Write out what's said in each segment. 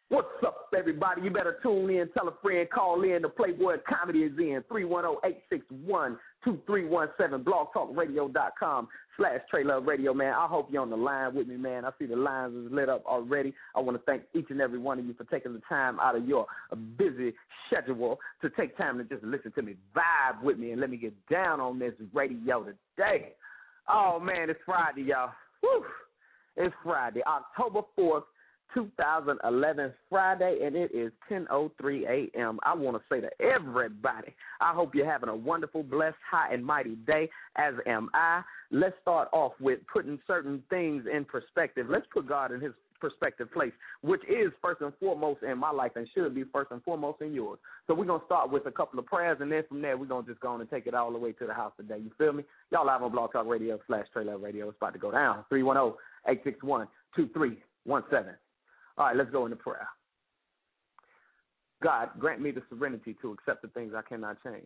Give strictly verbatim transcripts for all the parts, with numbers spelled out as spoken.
What's up, everybody? You better tune in, tell a friend, call in. The Playboy Comedy is in three one zero, eight six one, two three one seven, blogtalkradio.com slash Trey Love Radio, man. I hope you're on the line with me, man. I see the lines is lit up already. I want to thank each and every one of you for taking the time out of your busy schedule to take time to just listen to me, vibe with me, and let me get down on this radio today. Oh, man, it's Friday, y'all. Whew. It's Friday, October fourth, two thousand eleven, Friday, and it is ten oh three a.m. I want to say to everybody, I hope you're having a wonderful, blessed, high and mighty day, as am I. Let's start off with putting certain things in perspective. Let's put God in his perspective place, which is first and foremost in my life and should be first and foremost in yours. So we're going to start with a couple of prayers, and then from there we're going to just go on and take it all the way to the house today. You feel me? Y'all live on Blog Talk Radio slash Trey Love Radio. It's about to go down. three one zero, eight six one, two three one seven. All right, let's go into prayer. God, grant me the serenity to accept the things I cannot change,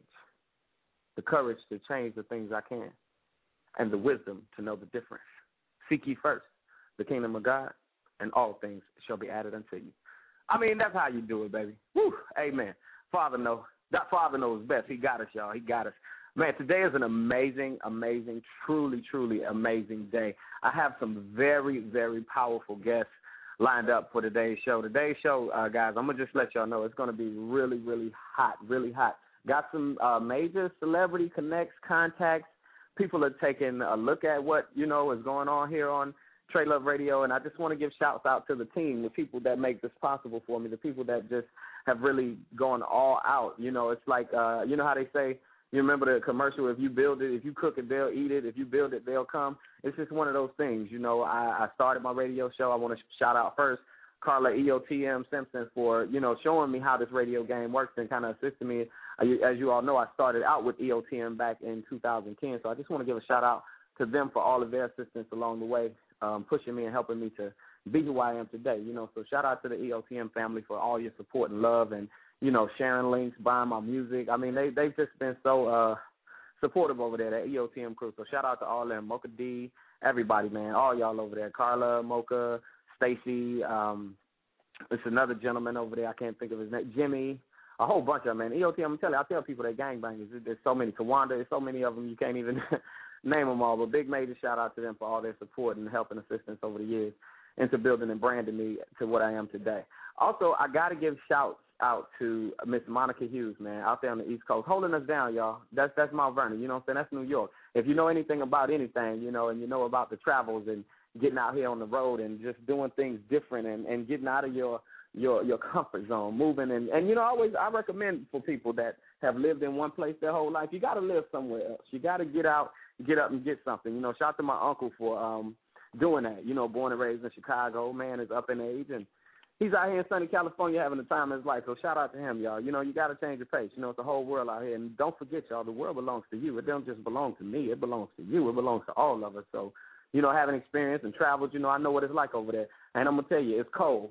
the courage to change the things I can, and the wisdom to know the difference. Seek ye first the kingdom of God, and all things shall be added unto you. I mean, that's how you do it, baby. Woo, amen. Father knows. That Father knows best. He got us, y'all. He got us. Man, today is an amazing, amazing, truly, truly amazing day. I have some very, very powerful guests lined up for today's show. Today's show, uh, guys, I'm going to just let y'all know it's going to be really, really hot, really hot. Got some uh, major celebrity connects, contacts. People are taking a look at what, you know, is going on here on Trey Love Radio, and I just want to give shouts out to the team, the people that make this possible for me, the people that just have really gone all out. You know, it's like, uh, you know how they say, you remember the commercial, if you build it, if you cook it, they'll eat it. If you build it, they'll come. It's just one of those things. You know, I, I started my radio show. I want to shout out first Carla E O T M Simpson for, you know, showing me how this radio game works and kind of assisting me. As you all know, I started out with E O T M back in two thousand ten, so I just want to give a shout out to them for all of their assistance along the way, um, pushing me and helping me to be who I am today. You know, so shout out to the E O T M family for all your support and love and, you know, sharing links, buying my music. I mean, they, they've just been so uh, supportive over there, that E O T M crew. So shout out to all of them, Mocha D, everybody, man, all y'all over there, Carla, Mocha, Stacy, um, there's another gentleman over there, I can't think of his name, Jimmy, a whole bunch of them, man. E O T M, I'm telling you, I tell people they're gangbangers. There's so many. Tawanda, there's so many of them, you can't even name them all. But big major shout out to them for all their support and help and assistance over the years into building and branding me to what I am today. Also, I got to give shouts out to Miss Monica Hughes, man, out there on the East Coast, holding us down, y'all. That's that's Mount Vernon, you know what I'm saying? That's New York. If you know anything about anything, you know, and you know about the travels and getting out here on the road and just doing things different and, and getting out of your your your comfort zone, moving and, and you know, always I recommend for people that have lived in one place their whole life, you got to live somewhere else. You got to get out, get up and get something. You know, shout out to my uncle for um, doing that. You know, born and raised in Chicago, man, is up in age and he's out here in sunny California having the time of his life, so shout out to him, y'all. You know, you got to change your pace. You know, it's the whole world out here. And don't forget, y'all, the world belongs to you. It don't just belong to me. It belongs to you. It belongs to all of us. So, you know, having experience and traveled, you know, I know what it's like over there. And I'm going to tell you, it's cold.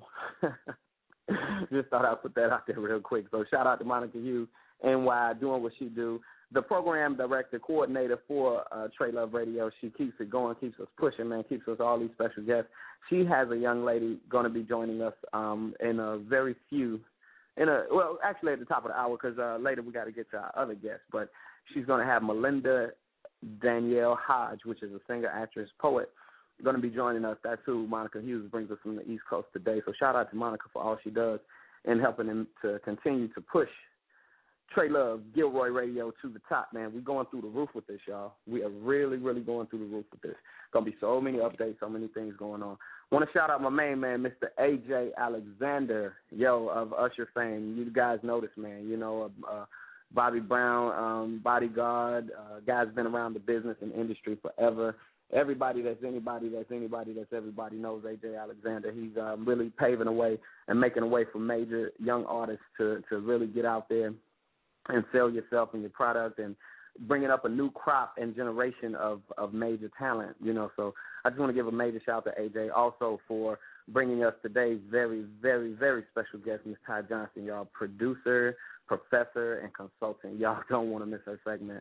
Just thought I'd put that out there real quick. So shout out to Monica Hughes, N Y, doing what she do. The program director, coordinator for uh, Trey Love Radio, she keeps it going, keeps us pushing, man, keeps us all these special guests. She has a young lady going to be joining us um, in a very few, in a well, actually at the top of the hour because uh, later we got to get to our other guests. But she's going to have Melinda Danielle Hodge, which is a singer, actress, poet, going to be joining us. That's who Monica Hughes brings us from the East Coast today. So shout out to Monica for all she does and helping him to continue to push Trey Love, Gilroy Radio to the top, man. We're going through the roof with this, y'all. We are really, really going through the roof with this. Going to be so many updates, so many things going on. Want to shout out my main man, Mister A J Alexander, yo, of Usher fame. You guys know this, man. You know, uh, Bobby Brown, um, Bodyguard, uh, guy's been around the business and industry forever. Everybody that's anybody that's anybody that's everybody knows A J Alexander. He's um, really paving a way and making a way for major young artists to, to really get out there and sell yourself and your product and bringing up a new crop and generation of, of major talent, you know. So I just want to give a major shout out to A J also for bringing us today's very, very, very special guest, Miss Ty Johnson, y'all, producer, professor, and consultant. Y'all don't want to miss her segment.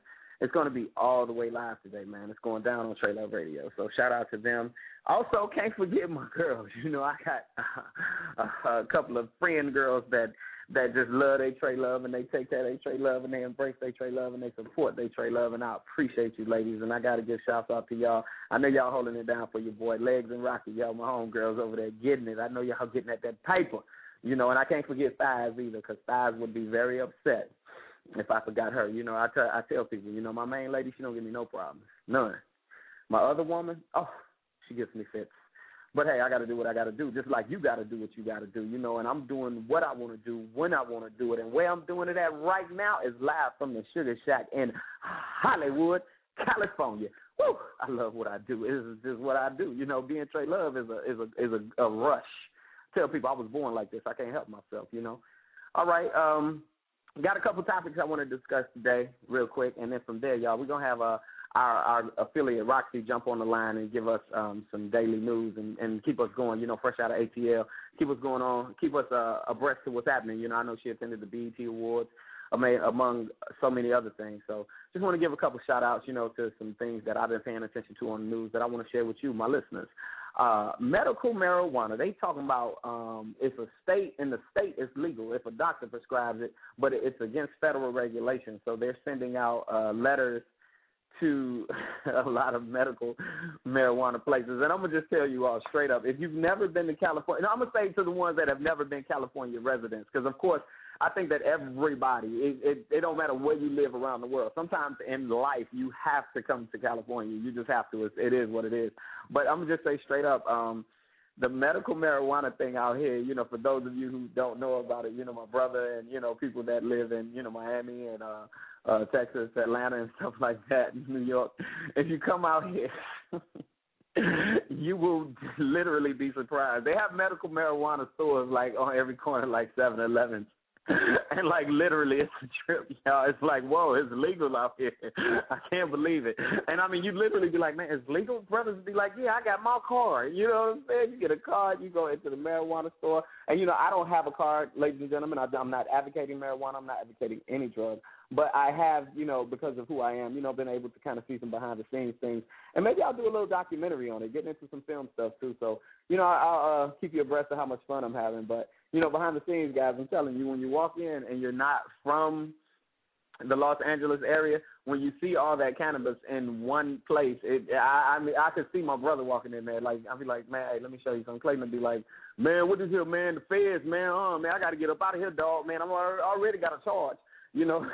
It's going to be all the way live today, man. It's going down on Trey Love Radio. So shout out to them. Also, can't forget my girls. You know, I got uh, a couple of friend girls that that just love they Trey Love, and they take that they Trey Love, and they embrace they Trey Love, and they support they Trey Love, and I appreciate you, ladies, and I got to give shouts out to y'all. I know y'all holding it down for your boy, Legs and Rocky. Y'all my homegirls over there getting it. I know y'all getting at that paper, you know, and I can't forget Thighs either, because Thighs would be very upset if I forgot her. You know, I tell, I tell people, you know, my main lady, she don't give me no problems, none. My other woman, oh, she gives me fits. But, hey, I got to do what I got to do, just like you got to do what you got to do, you know, and I'm doing what I want to do when I want to do it. And where I'm doing it at right now is live from the Sugar Shack in Hollywood, California. Woo, I love what I do. It's just what I do. You know, being Trey Love is a is a, is a, a rush. Tell people I was born like this. I can't help myself, you know. All right, um, got a couple topics I want to discuss today real quick, and then from there, y'all, we're going to have a Our, our affiliate, Roxy, jump on the line and give us um, some daily news and, and keep us going, you know, fresh out of A T L, keep us going on, keep us uh, abreast to what's happening. You know, I know she attended the B E T Awards, among so many other things. So just want to give a couple shout-outs, you know, to some things that I've been paying attention to on the news that I want to share with you, my listeners. Uh, medical marijuana, they talking about um, it's a state, in the state it's legal if a doctor prescribes it, but it's against federal regulation. So they're sending out uh, letters to a lot of medical marijuana places. And I'm going to just tell you all straight up, if you've never been to California, and I'm going to say to the ones that have never been California residents, because, of course, I think that everybody, it, it, it don't matter where you live around the world. Sometimes in life you have to come to California. You just have to. It's, it is what it is. But I'm going to just say straight up, um, the medical marijuana thing out here, you know, for those of you who don't know about it, you know, my brother and, you know, people that live in, you know, Miami and uh, uh, Texas, Atlanta and stuff like that, New York, if you come out here, you will literally be surprised. They have medical marijuana stores, like, on every corner, like seven elevens. And, like, literally, it's a trip, y'all. It's like, whoa, it's legal out here. I can't believe it. And, I mean, you literally be like, man, it's legal? Brothers be like, yeah, I got my card. You know what I'm saying? You get a card, you go into the marijuana store. And, you know, I don't have a card, ladies and gentlemen. I, I'm not advocating marijuana. I'm not advocating any drug. But I have, you know, because of who I am, you know, been able to kind of see some behind-the-scenes things. And maybe I'll do a little documentary on it, getting into some film stuff, too. So, you know, I'll uh, keep you abreast of how much fun I'm having. But, you know, behind the scenes, guys, I'm telling you, when you walk in and you're not from the Los Angeles area, when you see all that cannabis in one place, it, I, I mean, I could see my brother walking in there. Like, I'll be like, man, hey, let me show you something. Clayton would be like, man, what is here, man? The feds, man. Oh, man, I got to get up out of here, dog. Man, I'm already got a charge. You know,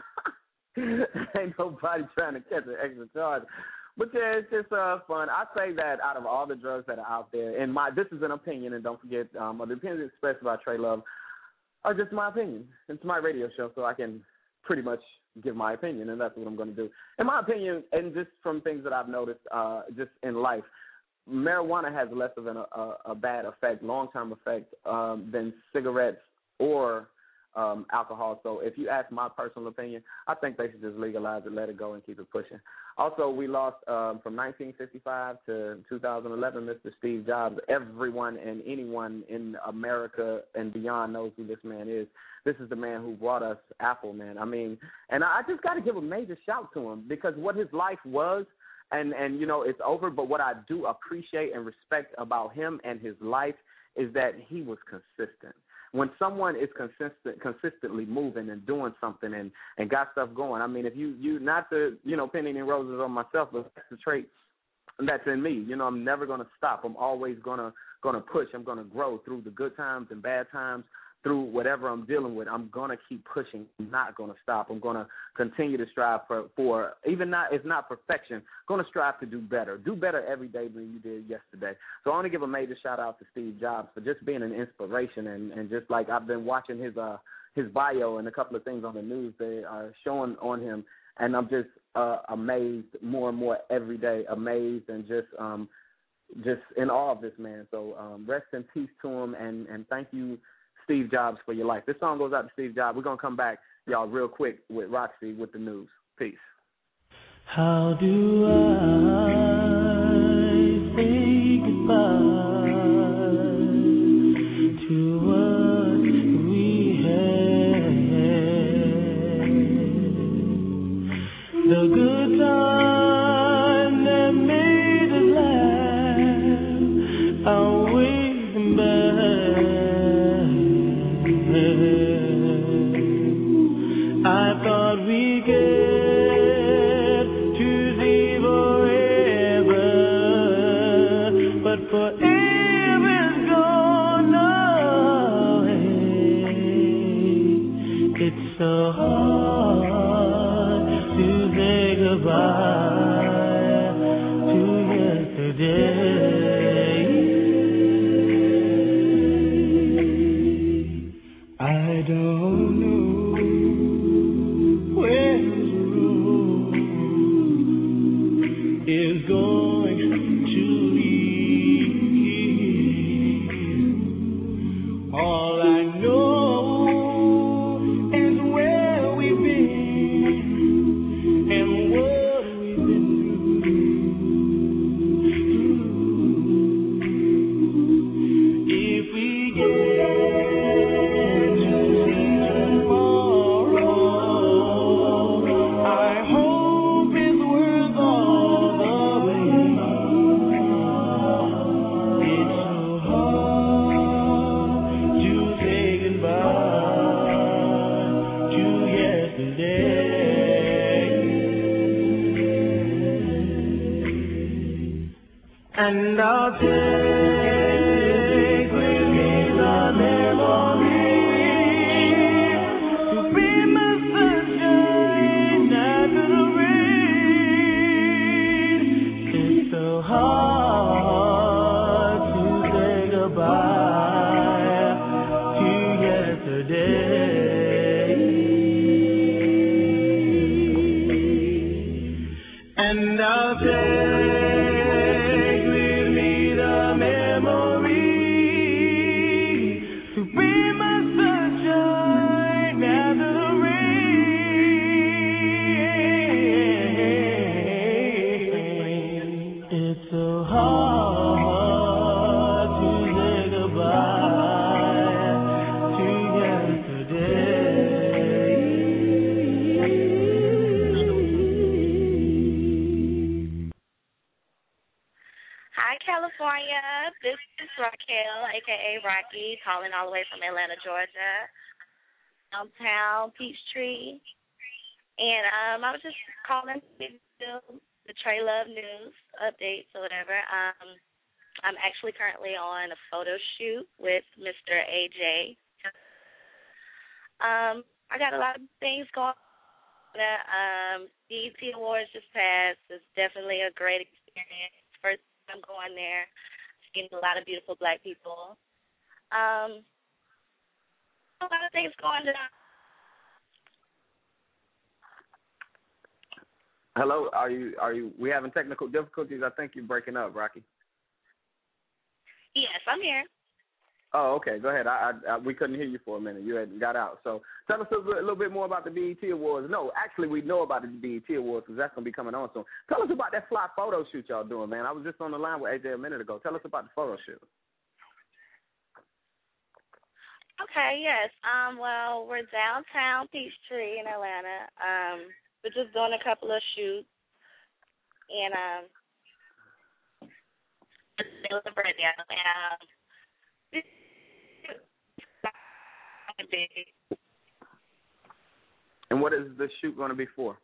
ain't nobody trying to catch an extra charge. But, yeah, it's just uh, fun. I say that out of all the drugs that are out there, and my this is an opinion, and don't forget, um, the opinions expressed by Trey Love are just my opinion. It's my radio show, so I can pretty much give my opinion, and that's what I'm going to do. In my opinion, and just from things that I've noticed uh, just in life, marijuana has less of an, a, a bad effect, long-term effect, um, than cigarettes or Um, alcohol. So if you ask my personal opinion, I think they should just legalize it, let it go, and keep it pushing. Also, we lost um, from nineteen fifty-five to two thousand eleven, Mister Steve Jobs. Everyone and anyone in America and beyond knows who this man is. This is the man who brought us Apple, man. I mean, and I just got to give a major shout to him, because what his life was, and, and, you know, it's over, but what I do appreciate and respect about him and his life is that he was consistent. When someone is consistent, consistently moving and doing something and, and got stuff going, I mean, if you, you not to, you know, pin any roses on myself, but that's the trait that's in me. You know, I'm never going to stop. I'm always going to going to push. I'm going to grow through the good times and bad times, through whatever I'm dealing with. I'm going to keep pushing. I'm not going to stop. I'm going to continue to strive for, for even not, if not perfection, going to strive to do better. Do better every day than you did yesterday. So I want to give a major shout out to Steve Jobs for just being an inspiration, and, and just like I've been watching his uh, his bio and a couple of things on the news they are showing on him, and I'm just uh, amazed more and more every day, amazed and just um, just in awe of this man. So um, rest in peace to him, and, and thank you, Steve Jobs, for your life. This song goes out to Steve Jobs. We're going to come back, y'all, real quick with Roxy with the news. Peace. How do I say goodbye to what we had? The good It's so hard to say goodbye to yesterday. I don't know where this road is going to lead. All I know is where we've been and what we've been through. If we get to see tomorrow, I hope it's worth all the wait. It's so hard to say goodbye to yesterday. And I'll take with me the memory to be my sunshine after the rain. It's so hard to say goodbye to yesterday. And I'll take with me the memory to be my sunshine after the rain. It's so hard to say goodbye to yesterday. Hi, California. This is Raquel, a k a. Rocky, calling all the way from Atlanta, Georgia, downtown Peachtree. And um, I was just calling to do the Trey Love news updates or whatever. Um, I'm actually currently on a photo shoot with Mister A J. Um, I got a lot of things going on. Um, B E T Awards just passed. It's definitely a great experience. First time going there, seeing a lot of beautiful black people. Um, a lot of things going on. Hello, are you are you we having technical difficulties? I think you're breaking up, Rocky. Yes, I'm here. Oh, okay. Go ahead. I, I, I we couldn't hear you for a minute. You had got out. So tell us a little, a little bit more about the B E T Awards. No, actually, we know about the B E T Awards because that's going to be coming on soon. Tell us about that fly photo shoot y'all doing, man. I was just on the line with A J a minute ago. Tell us about the photo shoot. Okay, yes. Um, well, we're downtown Peachtree in Atlanta. Um, we're just doing a couple of shoots, and um, celebrating. Um, and what is the shoot going to be for?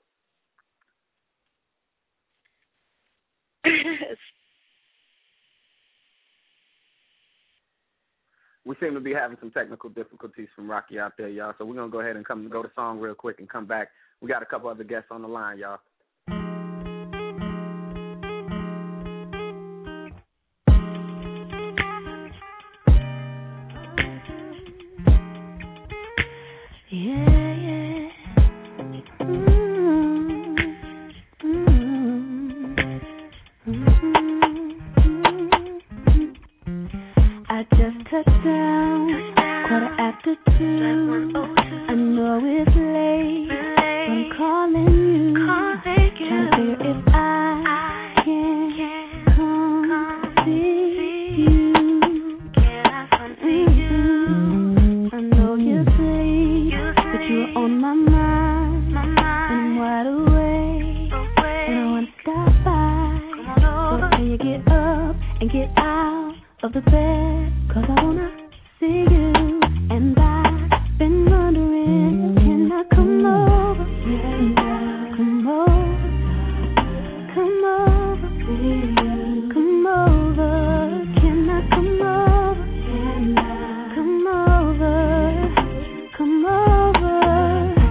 We seem to be having some technical difficulties from Rocky out there, y'all. So we're going to go ahead and come go to song real quick and come back. We got a couple other guests on the line, y'all. Yeah, yeah. Mm-hmm. Mm-hmm. I just touched down, quarter after two. I know it's late, but I'm calling you, trying to figure if I can come see you. Mm-hmm. I know you're asleep, but you're on my mind, and I'm wide awake, and I want to stop by. So can you get up and get out of the bed, 'cause I wanna see you, and I've been wondering, can I come over, come over, come over, come over, can I come over, come over, come over,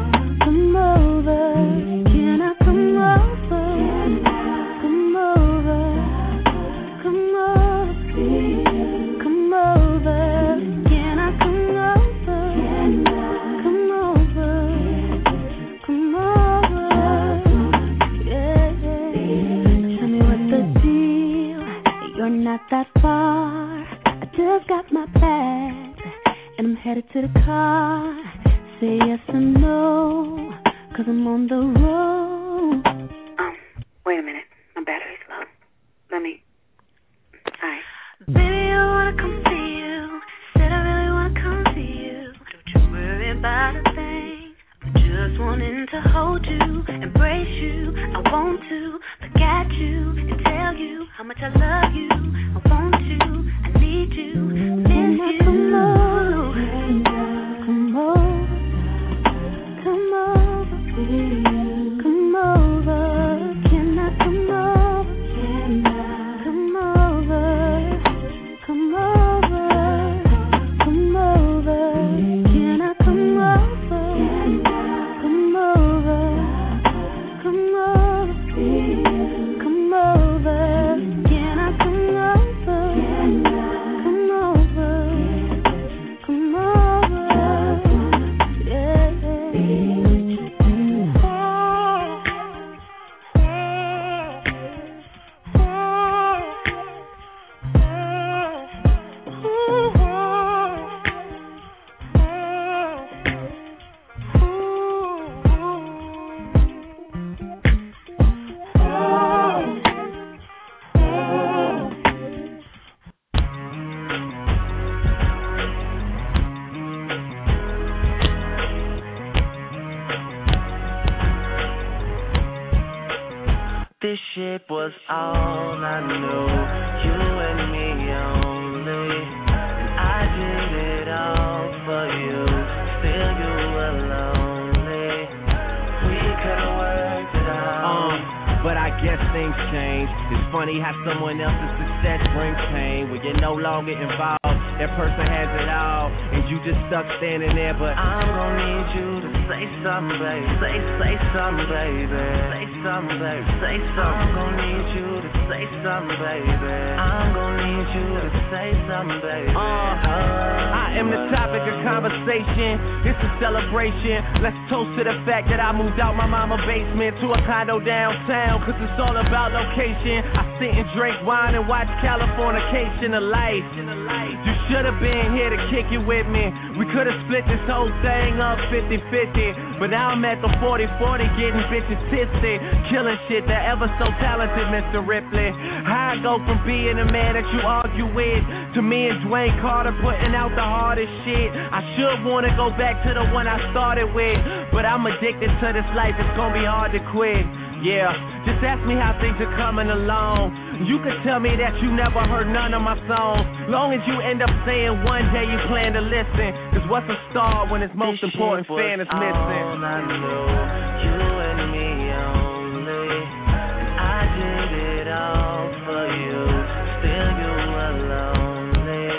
to the car, say yes or no, cause I'm on the road. Um, wait a minute, my battery's low. Let me, alright. Baby, I wanna come see you, said I really wanna come see you. Don't you worry about a thing, I'm just wanting to hold you, embrace you. I want to look at you and tell you how much I love you. I want you, I need you, miss you. Come over, come over, come over, come over. Can I come over? Come over, come over, come over. Can I come over? Come over, come over, come over. Can I come over? Come over, come over. Yeah. This shit was all I knew, you and me only, and I did it all for you, still you were lonely, we could've worked it out, um, but I guess things change. It's funny how someone else's success brings pain, when you're no longer involved, that person has it all, and you just stuck standing there, but I'm gonna need you to say something, baby, say, say something, baby, say something, baby, say something, I'm gonna need you to say something, baby, I'm gonna need you to say something, baby, uh, I am the topic of conversation, it's a celebration, let's toast to the fact that I moved out my mama's basement to a condo downtown, cause it's all about location, I sit and drink wine and watch Californication of life, you should have been here to kick it with me. We could have split this whole thing up fifty-fifty. But now I'm at the forty forty getting bitches tipsy. Killing shit, that ever so talented Mister Ripley. How I go from being a man that you argue with to me and Dwayne Carter putting out the hardest shit. I should want to go back to the one I started with, but I'm addicted to this life, it's gonna be hard to quit. Yeah, just ask me how things are coming along. You could tell me that you never heard none of my songs, long as you end up saying one day you plan to listen. Cause what's a star when its most this important fan is missing? All I knew, you and me only, and I did it all for you, still you were lonely,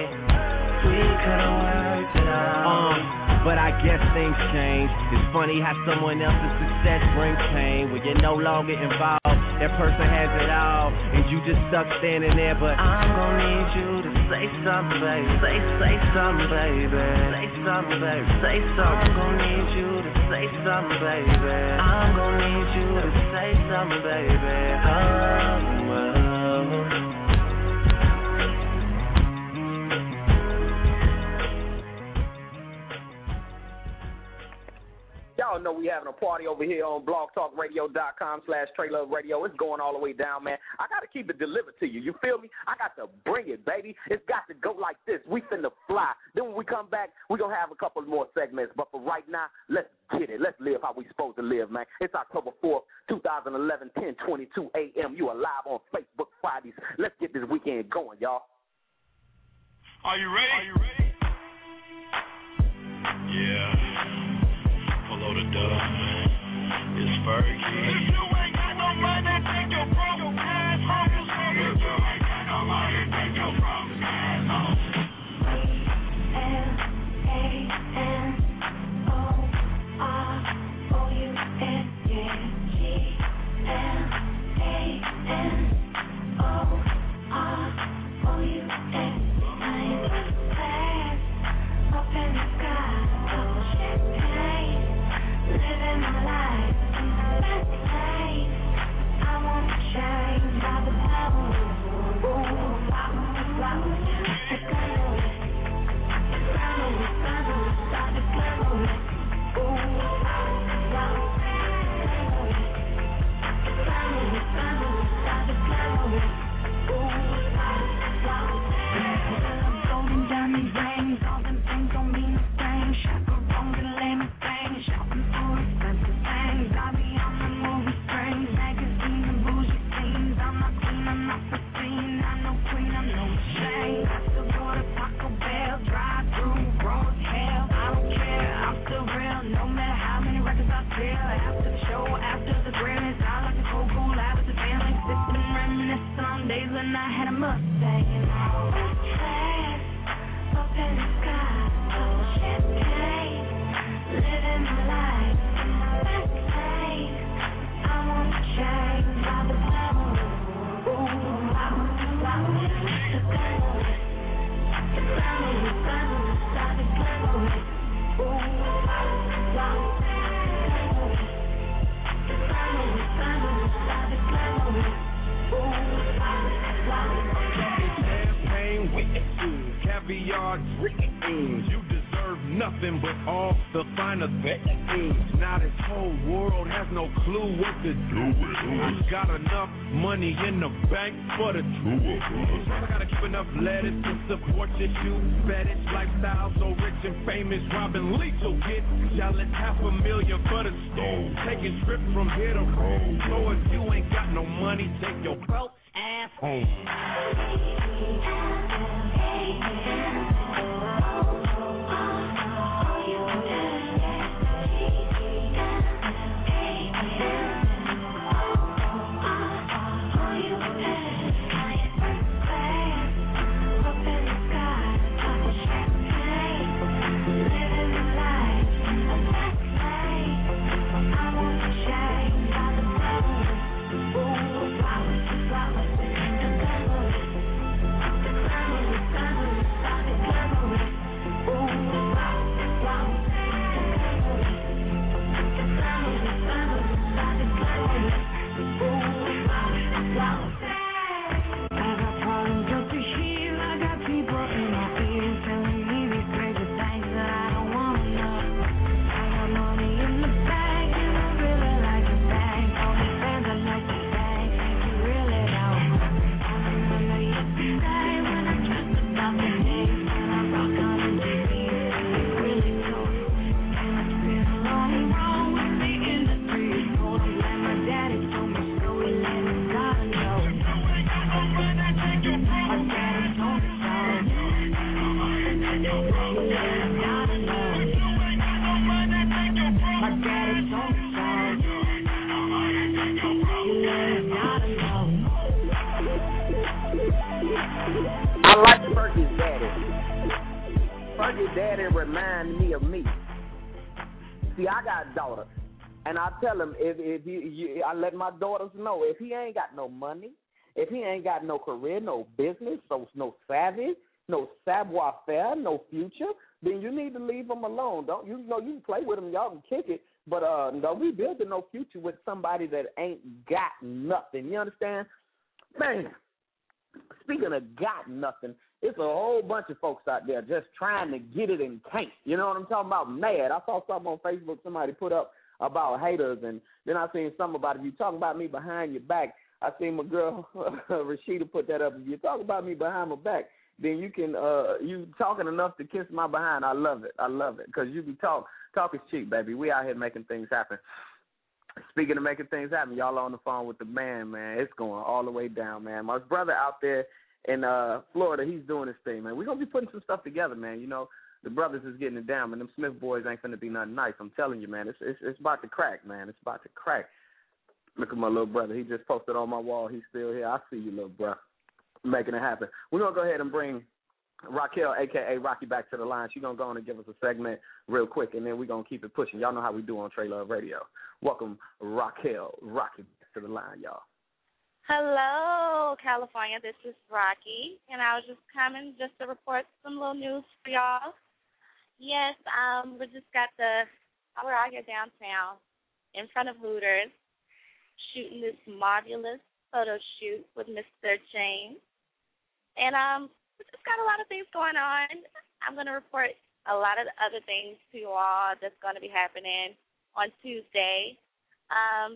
we could've worked it out, um, but I guess things change. It's funny how someone else's success brings pain, when you're no longer involved, that person has it all, and you just stuck standing there, but I'm gonna need you to say something, baby, say, say something, baby, say something, baby, say something, I'm gonna need you to say something, baby, I'm gonna need you to say something, baby, oh, oh. Y'all know we having a party over here on blogtalkradio.com slash Trey Love Radio. It's going all the way down, man. I got to keep it delivered to you. You feel me? I got to bring it, baby. It's got to go like this. We finna fly. Then when we come back, we're going to have a couple more segments. But for right now, let's get it. Let's live how we supposed to live, man. It's October fourth, twenty eleven, ten twenty-two a.m. You are live on Facebook Fridays. Let's get this weekend going, y'all. Are you ready? Are you ready? Yeah. Follow the dub. It's Fergie. If you ain't got no money, take your broke ass home. If you ain't got no money, take your broke ass home. L A N O R O U S, yeah. G L A N O R O U S. I'm class up in the sky. Living my life in the best way. when I had a Mustang and all that fast up in the sky, double champagne, living my life in my best lane. I want to change all the glamour, ooh, wow, wow, the glamour, the glamour, the glamour, all the glamour, ooh, wow, wow, the glamour, the glamour, all the glamour, ooh, wow, wow. Champagne with caviar drinking. You deserve nothing but all the finer things. Now this whole world has no clue what to do with it. I got enough money in the bank for the two of us. I gotta keep enough lettuce to support your shoe fetish lifestyle. So rich and famous, Robin Leach will get y'all at half a million for the stove. Taking trips from here to Rome. So if you ain't got no money, take your broke ass home. I like Fergie's daddy. Fergie's daddy remind me of me. See, I got daughters, and I tell him if if you, you, I let my daughters know if he ain't got no money, if he ain't got no career, no business, so no savvy, no savoir faire, no future, then you need to leave him alone. Don't you know you can play with him, y'all can kick it, but uh, don't be building no future with somebody that ain't got nothing. You understand, man? Speaking of got nothing, it's a whole bunch of folks out there just trying to get it and can't. You know what I'm talking about? Mad. I saw something on Facebook somebody put up about haters, and then I seen something about if you talking about me behind your back. I seen my girl Rashida put that up. If you talk about me behind my back, then you can uh you talking enough to kiss my behind. I love it. I love it because you be talk talk is cheap, baby. We out here making things happen. Speaking of making things happen, y'all on the phone with the man, man. It's going all the way down, man. My brother out there in uh, Florida, he's doing his thing, man. We're going to be putting some stuff together, man. You know, the brothers is getting it down, man. Them Smith boys ain't going to be nothing nice. I'm telling you, man. It's, it's it's about to crack, man. It's about to crack. Look at my little brother. He just posted on my wall. He's still here. I see you, little bro, making it happen. We're going to go ahead and bring Raquel, a k a. Rocky, back to the line. She's going to go on and give us a segment real quick, and then we're going to keep it pushing. Y'all know how we do on Trey Love Radio. Welcome, Raquel, Rocky, back to the line, y'all. Hello, California. This is Rocky, and I was just coming just to report some little news for y'all. Yes, um, we just got the, we're out here downtown in front of Hooters shooting this marvelous photo shoot with Mister James. And um, we just got a lot of things going on. I'm going to report a lot of the other things to you all that's going to be happening on Tuesday. Um,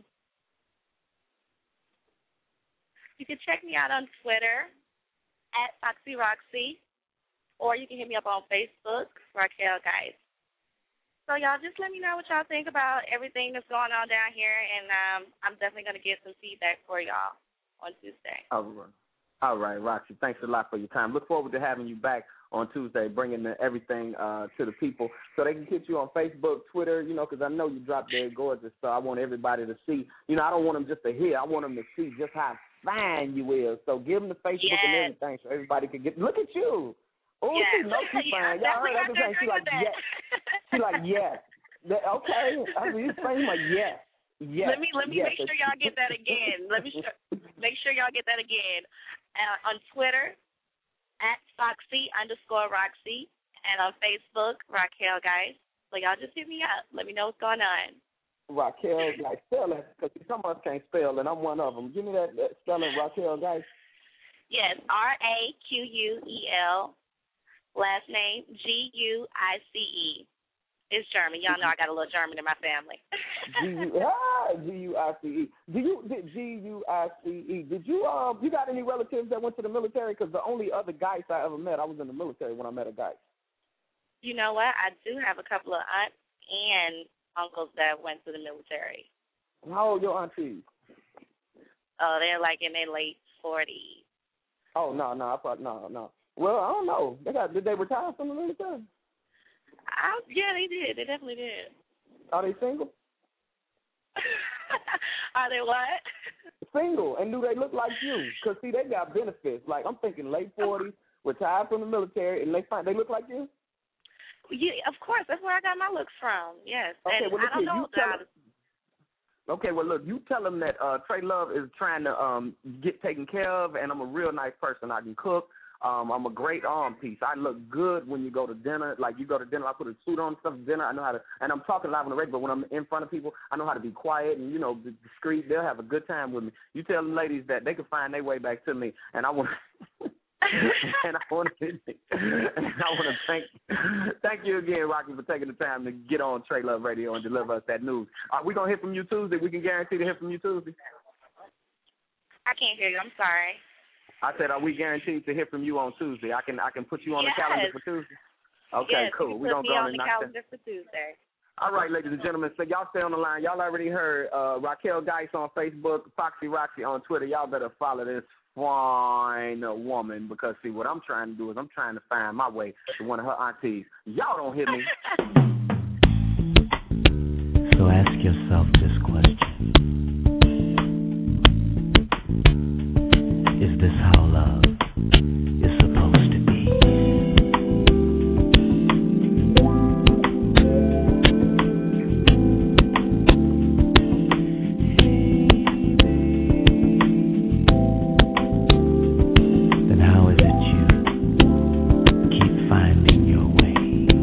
you can check me out on Twitter at Foxy Roxy, or you can hit me up on Facebook, Raquel Guys. So y'all just let me know what y'all think about everything that's going on down here, and um, I'm definitely going to get some feedback for y'all on Tuesday. All right. All right, Roxy, thanks a lot for your time. Look forward to having you back on Tuesday, bringing the, everything uh, to the people so they can get you on Facebook, Twitter, you know, because I know you drop dead gorgeous, so I want everybody to see. You know, I don't want them just to hear. I want them to see just how fine you is. So give them the Facebook yes. and everything so everybody can get. Look at you. Oh, yes. she knows she's fine. Yeah, Y'all heard that thing? She like yes. She like yes. Okay. I mean, you saying like yes. Yes. Let me let me yes. make sure y'all get that again. Let me sh- make sure y'all get that again uh, on Twitter at Foxy underscore Roxy and on Facebook Raquel guys. So y'all just hit me up. Let me know what's going on. Raquel guys, spell it because some of us can't spell, and I'm one of them. Give me that, that spelling, Raquel guys. Yes, R A Q U E L. Last name G U I C E. It's German. Y'all know I got a little German in my family. G U ah, G U I C E. Do you did G U I C E? Did you um you got any relatives that went to the military? Because the only other guys I ever met, I was in the military when I met a guy. You know what? I do have a couple of aunts and uncles that went to the military. How old your aunties? Oh, they're like in their late forties. Oh no no I thought no no. Well, I don't know. They got did they retire from the military? I, yeah, they did. They definitely did. Are they single? Are they what? Single. And do they look like you? Because, see, they got benefits. Like, I'm thinking late forties, retired from the military, and they find they look like you? Yeah, of course. That's where I got my looks from. Yes. Okay, and well, look I don't here, know you tell that. them, Okay, well, look, you tell them that uh, Trey Love is trying to um, get taken care of, and I'm a real nice person. I can cook. Um, I'm a great arm piece. I look good when you go to dinner. Like, you go to dinner, I put a suit on, stuff at dinner. I know how to, and I'm talking live on the radio, but when I'm in front of people, I know how to be quiet and, you know, be discreet. They'll have a good time with me. You tell them ladies that they can find their way back to me, and I want and I want to and I want to thank thank you again, Rocky, for taking the time to get on Trey Love Radio and deliver us that news. Are we going to hear from you Tuesday? We can guarantee to hear from you Tuesday? I can't hear you. I'm sorry. I said, are we guaranteed to hear from you on Tuesday? I can I can put you on yes. the calendar for Tuesday. Okay, yes, cool. We're gonna go on and knock calendar that. for Tuesday. All right, ladies and gentlemen. So y'all stay on the line. Y'all already heard uh, Raquel Dice on Facebook, Foxy Roxy on Twitter. Y'all better follow this fine woman because see what I'm trying to do is I'm trying to find my way to one of her aunties. Y'all don't hear me. So ask yourself this question. Is this how love is supposed to be? Then how is it you keep finding your way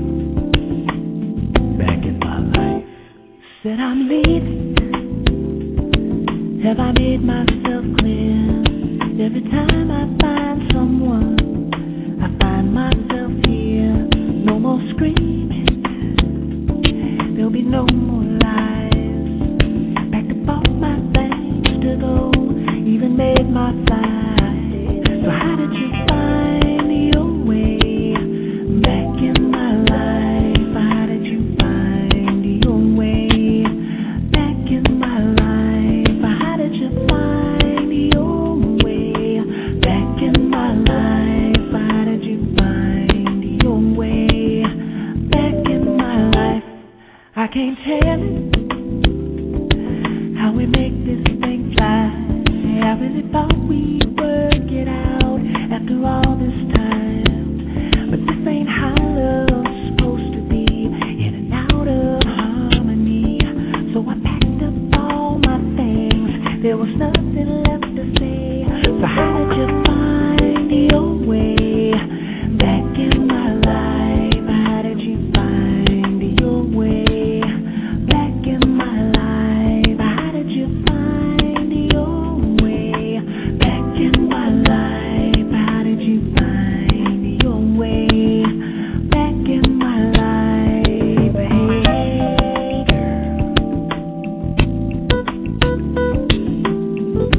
back in my life? Said I'm leaving. Have I made myself clear? Every time I find someone, I find myself here. No more screaming, there'll be no more lies. Packed up all my things to go, even made my flight. So how did you find your way back in my life? How did you find your way back in my life? How did you find your back in my life? How did you find your way back in my life? I can't tell it how we make this thing fly. I really thought we'd work it out after all this time, but this ain't how love's supposed to be, in and out of harmony. So I packed up all my things, there was nothing left to say. So how did you find your way back in my life? How did you find your way back in my life? How did you find your way back in my life? How did you find your way back in my life? Hey, girl.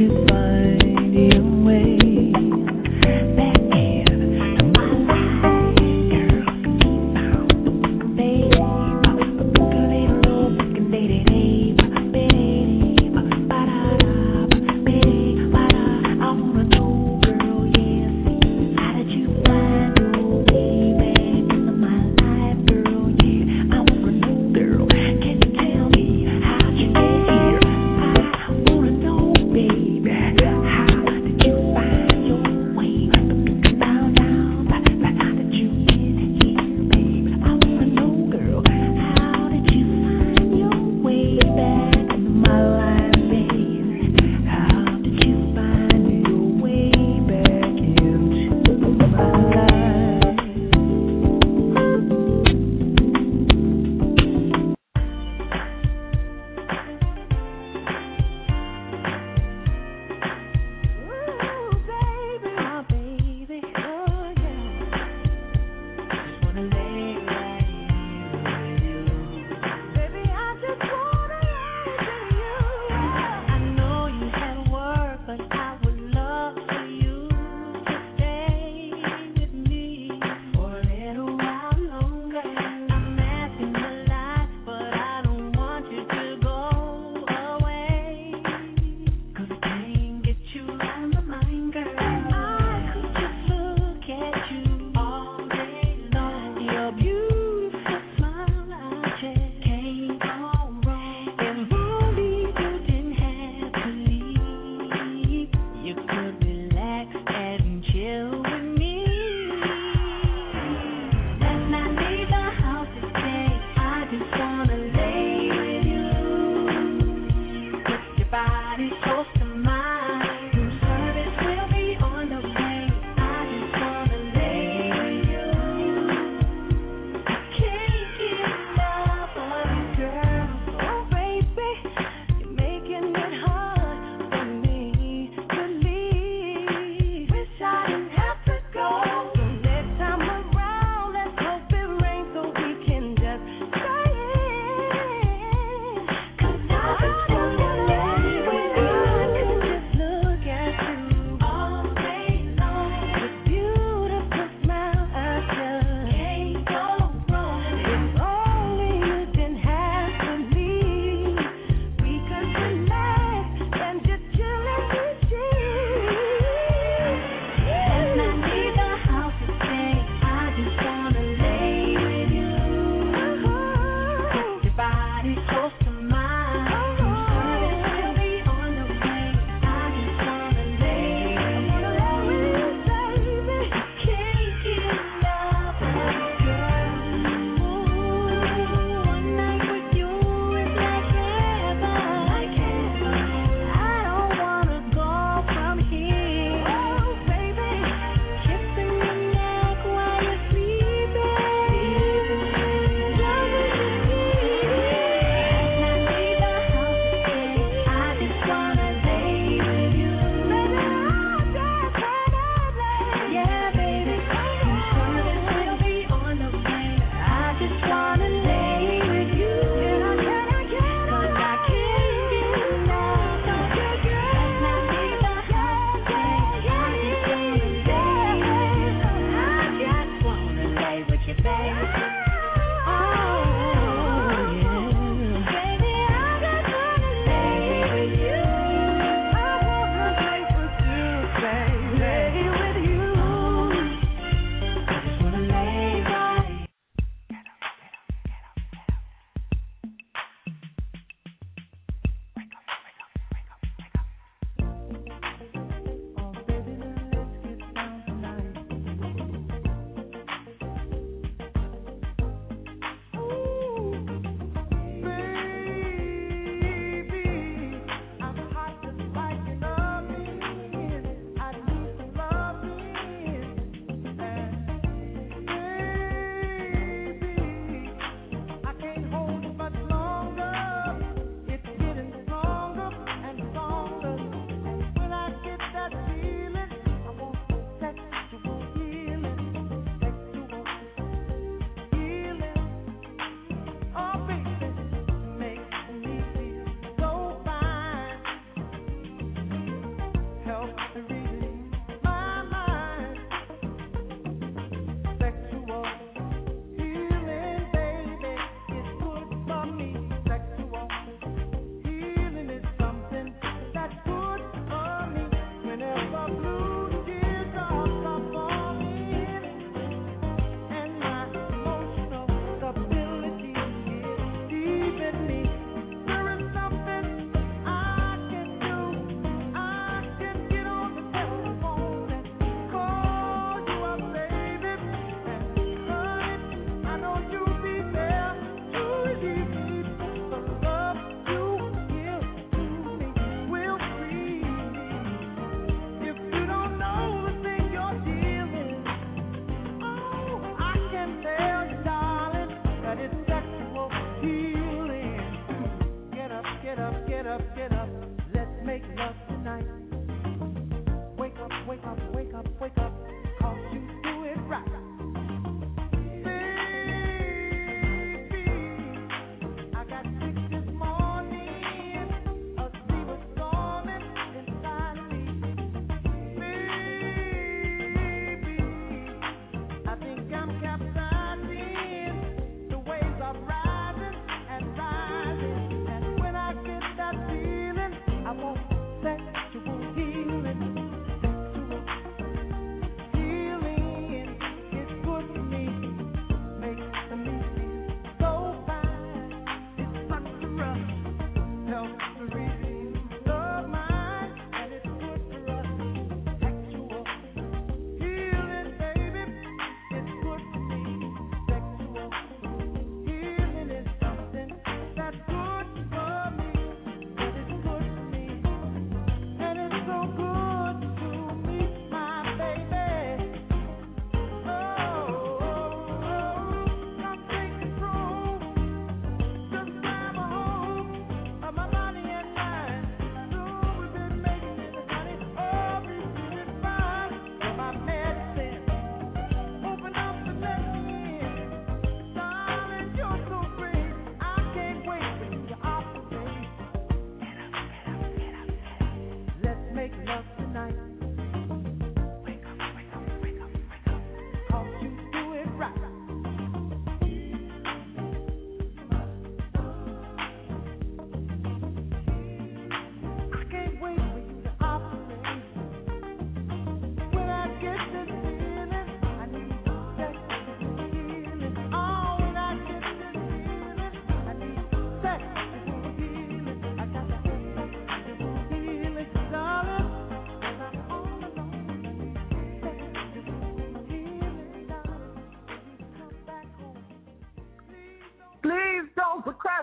Did you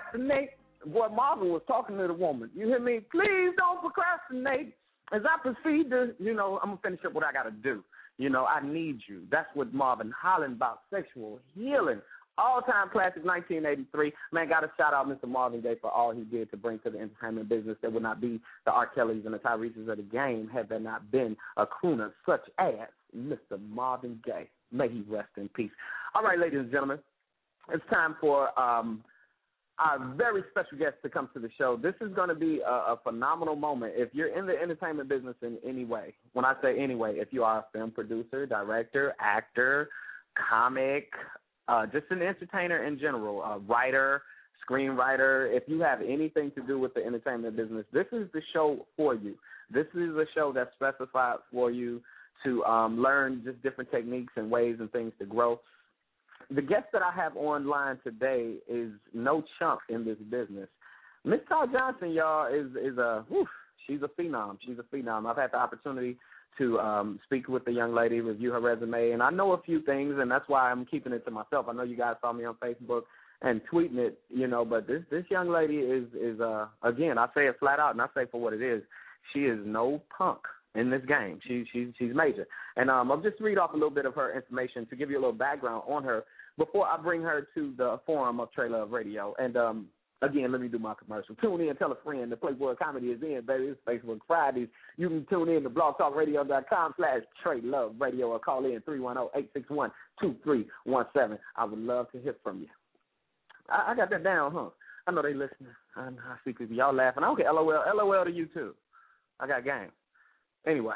procrastinate. Boy, Marvin was talking to the woman. You hear me? Please don't procrastinate. As I proceed to, you know, I'm going to finish up what I got to do. You know, I need you. That's what Marvin hollering about, sexual healing. All-time classic, nineteen eighty-three. Man, got to shout out Mister Marvin Gaye for all he did to bring to the entertainment business. There would not be the R. Kellys and the Tyreses of the game had there not been a crooner such as Mister Marvin Gaye. May he rest in peace. All right, ladies and gentlemen, it's time for um, our very special guest to come to the show. This is going to be a, a phenomenal moment. If you're in the entertainment business in any way, when I say any way, if you are a film producer, director, actor, comic, Uh, just an entertainer in general, a writer, screenwriter. If you have anything to do with the entertainment business, this is the show for you. This is a show that's specified for you to um, learn just different techniques and ways and things to grow. The guest that I have online today is no chump in this business. Miss Ty Johnson, y'all, is is a whew, she's a phenom. She's a phenom. I've had the opportunity to um, speak with the young lady, review her resume, and I know a few things, and that's why I'm keeping it to myself. I know you guys saw me on Facebook and tweeting it, you know, but this this young lady is, is uh, again, I say it flat out, and I say for what it is, she is no punk in this game. She, she, she's major. And um, I'll just read off a little bit of her information to give you a little background on her before I bring her to the forum of Trey Love Radio. And, um, again, let me do my commercial. Tune in, tell a friend. The Playboy Comedy is in, baby. It's Facebook Fridays. You can tune in to blogtalkradio.com slash Trey Love Radio or call in three one zero, eight six one, two three one seven. I would love to hear from you. I, I got that down, huh? I know they listening. I, I see people. Y'all laughing. Okay, LOL. LOL to you, too. I got game. Anyway,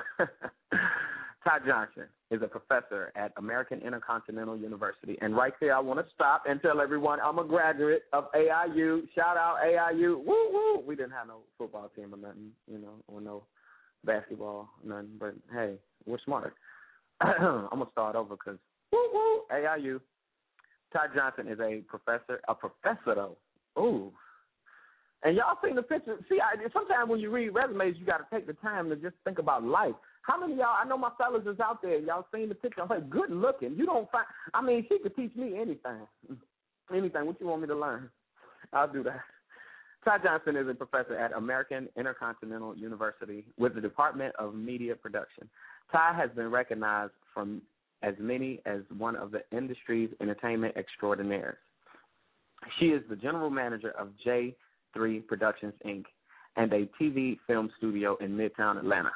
Ty Johnson is a professor at American Intercontinental University. And right there, I want to stop and tell everyone I'm a graduate of A I U. Shout out A I U. Woo, woo. We didn't have no football team or nothing, you know, or no basketball, nothing. But, hey, we're smart. I'm going to start over because, woo, woo, A I U. Ty Johnson is a professor, a professor, though. Ooh. And y'all seen the picture. See, I, sometimes when you read resumes, you got to take the time to just think about life. How many of y'all, I know my fellas is out there, y'all seen the picture. I'm like, good looking. You don't find, I mean, she could teach me anything. Anything. What you want me to learn? I'll do that. Ty Johnson is a professor at American Intercontinental University with the Department of Media Production. Ty has been recognized from as many as one of the industry's entertainment extraordinaires. She is the general manager of J three Productions, Incorporated, and a T V film studio in Midtown Atlanta.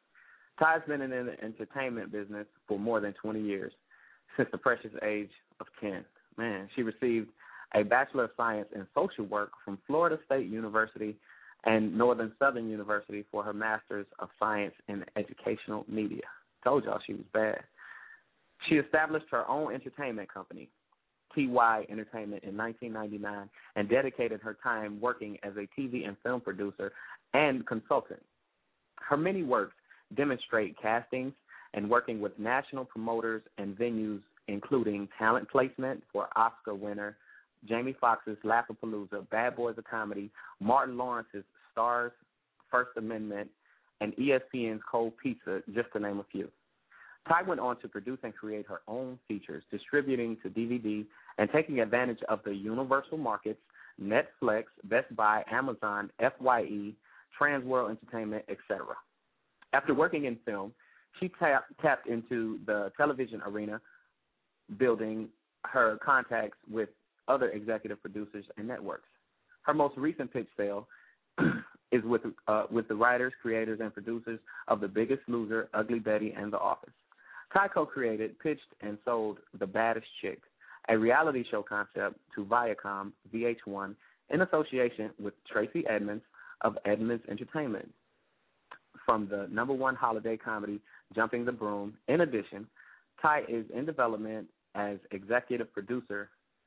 Ty's been in the entertainment business for more than twenty years, since the precious age of ten. Man, she received a Bachelor of Science in Social Work from Florida State University and Northern Southern University for her Master's of Science in Educational Media. Told y'all she was bad. She established her own entertainment company, T Y Entertainment, in nineteen ninety-nine and dedicated her time working as a T V and film producer and consultant. Her many works demonstrate castings and working with national promoters and venues, including talent placement for Oscar winner Jamie Foxx's Laugh-A-Palooza, Bad Boys of Comedy, Martin Lawrence's Stars, First Amendment, and E S P N's Cold Pizza, just to name a few. Ty went on to produce and create her own features, distributing to D V D and taking advantage of the universal markets, Netflix, Best Buy, Amazon, F Y E, Transworld Entertainment, et cetera. After working in film, she tap, tapped into the television arena, building her contacts with other executive producers and networks. Her most recent pitch sale is with uh, with the writers, creators, and producers of The Biggest Loser, Ugly Betty, and The Office. Ty co-created, pitched, and sold The Baddest Chick, a reality show concept to Viacom, V H one, in association with Tracy Edmonds of Edmonds Entertainment, from the number one holiday comedy, Jumping the Broom. In addition, Ty is in development as executive producer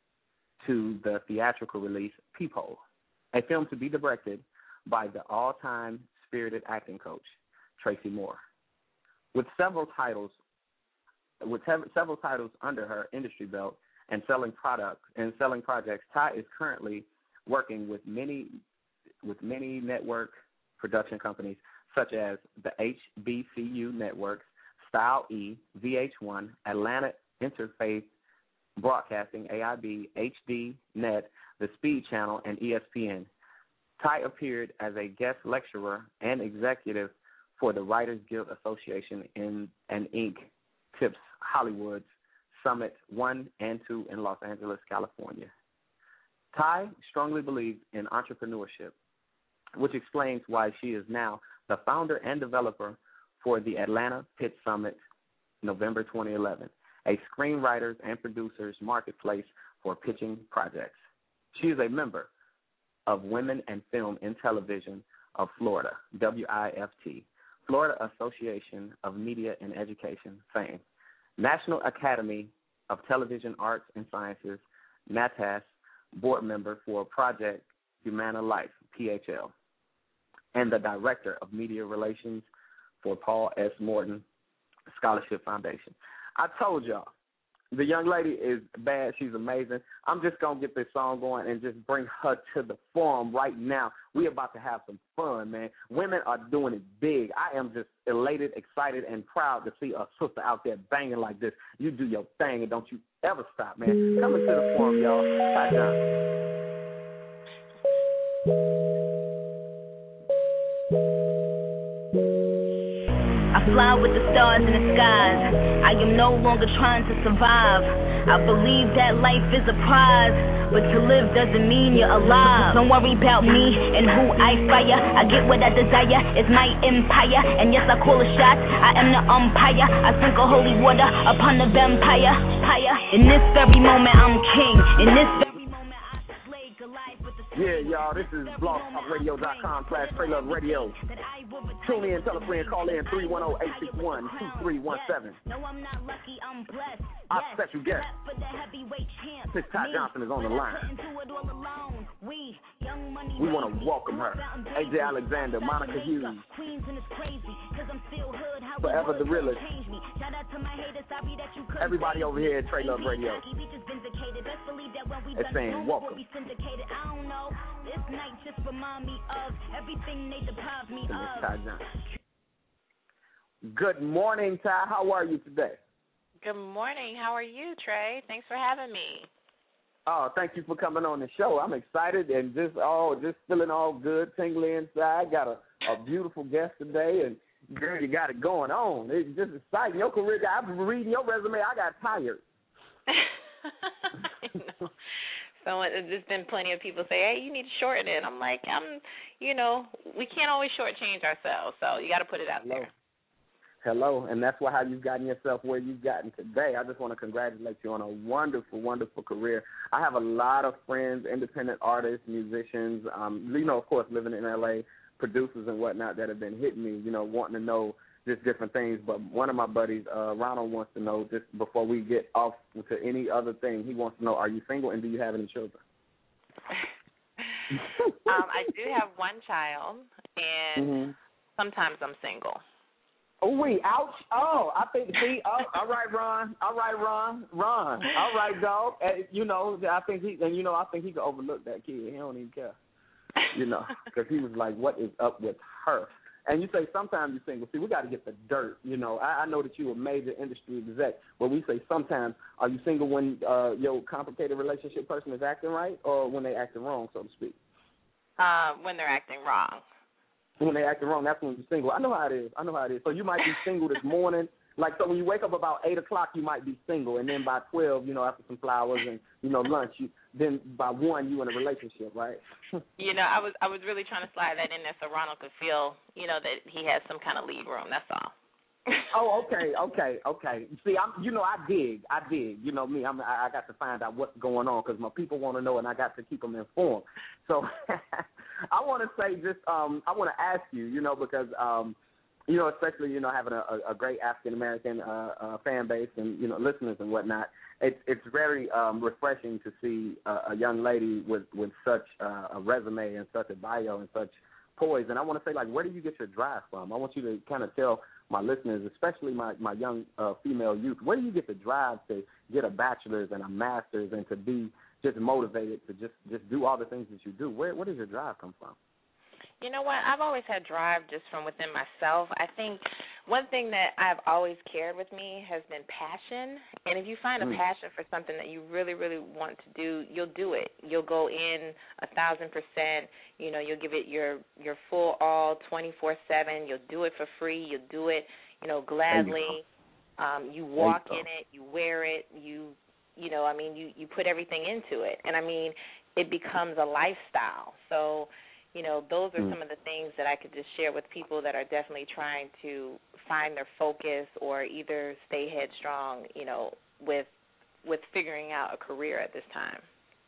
to the theatrical release Peephole, a film to be directed by the all-time spirited acting coach, Tracy Moore. With several titles, with several titles under her industry belt and selling products and selling projects, Ty is currently working with many with many network production companies such as the H B C U Networks, Style E, V H one, Atlanta Interfaith Broadcasting, A I B, H D Net, the Speed Channel, and E S P N. Ty appeared as a guest lecturer and executive for the Writers Guild Association in and Incorporated. Tips Hollywood's Summit one and two in Los Angeles, California. Ty strongly believes in entrepreneurship, which explains why she is now the founder and developer for the Atlanta Pitch Summit, November twenty eleven, a screenwriters and producers marketplace for pitching projects. She is a member of Women and Film in Television of Florida, W I F T, Florida Association of Media and Education, fame, National Academy of Television Arts and Sciences, NATAS, board member for Project Humana Life, P H L, and the Director of Media Relations for Paul S. Morton Scholarship Foundation. I told y'all, the young lady is bad. She's amazing. I'm just going to get this song going and just bring her to the forum right now. We're about to have some fun, man. Women are doing it big. I am just elated, excited, and proud to see a sister out there banging like this. You do your thing, and don't you ever stop, man. Coming to the forum, y'all. Hi, John. Fly with the stars in the skies. I am no longer trying to survive. I believe that life is a prize, but to live doesn't mean you're alive. Don't worry about me and who I fire. I get what I desire, it's my empire. And yes, I call a shot, I am the umpire. I sprinkle holy water upon the vampire. In this very moment, I'm king. In this very moment, I slay Goliath with the... Yeah, y'all, this is blog talk radio dot com slash Trey Love Radio. Tune in, tell a friend, call in three one zero, eight six one, two three one seven. No, I'm not lucky, I'm blessed. Our special guest, Miss Ty Johnson, is on the line. We want to welcome her. A J Alexander, Monica Hughes, Forever the Realist. Everybody over here at Trey Love Radio is saying welcome. This night just remind me of everything they deprived me of. Ty Johnson. Good morning, Ty. How are you today? Good morning. How are you, Trey? Thanks for having me. Oh, thank you for coming on the show. I'm excited and just all just feeling all good, tingly inside. Got a, a beautiful guest today, and girl, you got it going on. It's just exciting. Your career, I've been reading your resume. I got tired. I know. So there's been plenty of people say, hey, you need to shorten it. I'm like, I'm, you know, we can't always shortchange ourselves, so you got to put it out Hello. there. Hello, and that's why how you've gotten yourself where you've gotten today. I just want to congratulate you on a wonderful, wonderful career. I have a lot of friends, independent artists, musicians, um, you know, of course, living in L A, producers and whatnot that have been hitting me, you know, wanting to know just different things. But one of my buddies, uh, Ronald, wants to know, just before we get off to any other thing, he wants to know, are you single and do you have any children? um, I do have one child, and mm-hmm. sometimes I'm single. Oh, wait, ouch. Oh, I think, see, oh, all right, Ron. All right, Ron. Ron. All right, dog. Uh, you know, I think he, and you know, I think he could overlook that kid. He don't even care. You know, because he was like, what is up with her? And you say sometimes you're single. See, we got to get the dirt. You know, I, I know that you're a major industry exec, but we say sometimes, are you single when uh, your complicated relationship person is acting right or when they're acting wrong, so to speak? Uh, when they're acting wrong. When they're acting wrong, that's when you're single. I know how it is. I know how it is. So you might be single this morning. Like, so when you wake up about eight o'clock, you might be single. And then by twelve, you know, after some flowers and, you know, lunch, you, then by one, you in a relationship, right? You know, I was I was really trying to slide that in there so Ronald could feel, you know, that he has some kind of lead room. That's all. Oh, okay, okay, okay. See, I'm, you know, I dig, I dig. You know me, I'm, I, I got to find out what's going on because my people want to know, and I got to keep them informed. So I want to say just, um, I want to ask you, you know, because, um, you know, especially, you know, having a, a great African-American uh, uh, fan base and, you know, listeners and whatnot, it's it's very um, refreshing to see uh, a young lady with, with such uh, a resume and such a bio and such poise. And I want to say, like, where do you get your drive from? I want you to kind of tell my listeners, especially my, my young uh, female youth, where do you get the drive to get a bachelor's and a master's and to be just motivated to just, just do all the things that you do? Where, where does your drive come from? You know what? I've always had drive just from within myself. I think one thing that I've always carried with me has been passion. And if you find a Mm. passion for something that you really, really want to do, you'll do it. You'll go in a thousand percent. You know, you'll give it your your full all, twenty-four seven. You'll do it for free. You'll do it, you know, gladly. Um, you walk you in it. You wear it. You, you know, I mean, you you put everything into it. And I mean, it becomes a lifestyle. So, you know, those are Mm. some of the things that I could just share with people that are definitely trying to find their focus or either stay headstrong, you know, with with figuring out a career at this time.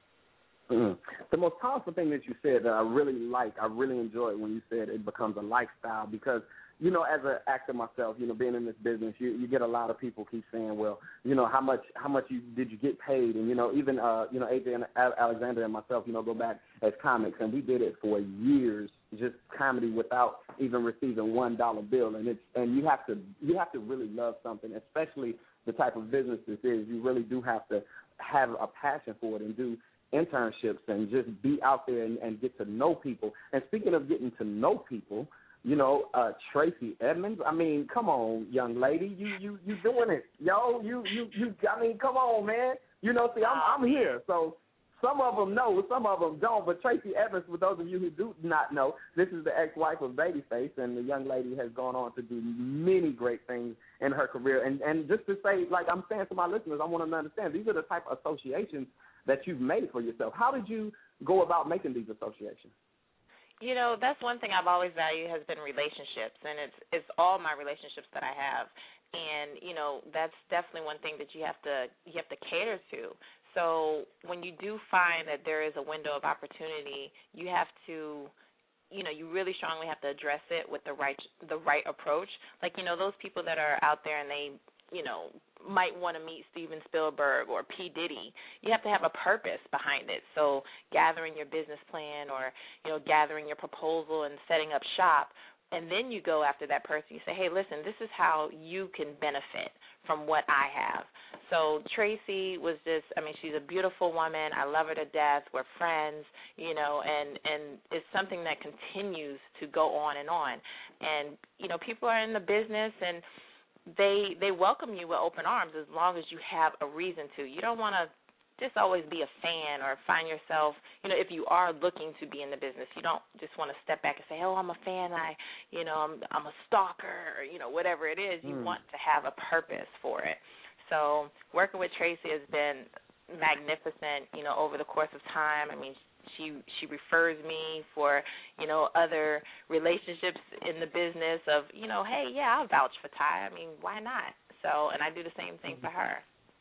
Mm. The most powerful thing that you said that I really like, I really enjoyed when you said it becomes a lifestyle because, you know, as an actor myself, you know, being in this business, you, you get a lot of people keep saying, well, you know, how much how much you did you get paid? And, you know, even, uh, you know, Adrian Alexander and myself, you know, go back as comics, and we did it for years, just comedy without even receiving one dollar bill. And it's and you have to you have to really love something, especially the type of business this is. You really do have to have a passion for it and do internships and just be out there and, and get to know people. And speaking of getting to know people, you know, uh, Tracy Edmonds. I mean, come on, young lady, you you you doing it, yo. You you you. I mean, come on, man. You know, see, I'm I'm here. So some of them know, some of them don't. But Tracy Edmonds, for those of you who do not know, this is the ex-wife of Babyface, and the young lady has gone on to do many great things in her career. And and just to say, like I'm saying to my listeners, I want them to understand these are the type of associations that you've made for yourself. How did you go about making these associations? You know, that's one thing I've always valued has been relationships, and it's it's all my relationships that I have. And, you know, that's definitely one thing that you have to you have to cater to. So when you do find that there is a window of opportunity, you have to, you know, you really strongly have to address it with the right the right approach. Like, you know, those people that are out there and they, you know, might want to meet Steven Spielberg or P. Diddy, you have to have a purpose behind it. So gathering your business plan or, you know, gathering your proposal and setting up shop, and then you go after that person. You say, hey, listen, this is how you can benefit from what I have. So Tracy was just, I mean, she's a beautiful woman. I love her to death. We're friends, you know, and, and it's something that continues to go on and on. And, you know, people are in the business and they they welcome you with open arms as long as you have a reason to. You don't want to just always be a fan or find yourself, you know, if you are looking to be in the business, you don't just want to step back and say, oh, I'm a fan, I, you know, I'm I'm a stalker, or, you know, whatever it is. You mm. want to have a purpose for it. So working with Tracy has been magnificent, you know, over the course of time. I mean, She she refers me for, you know, other relationships in the business of, you know, hey, yeah, I'll vouch for Ty. I mean, why not? So, and I do the same thing for her.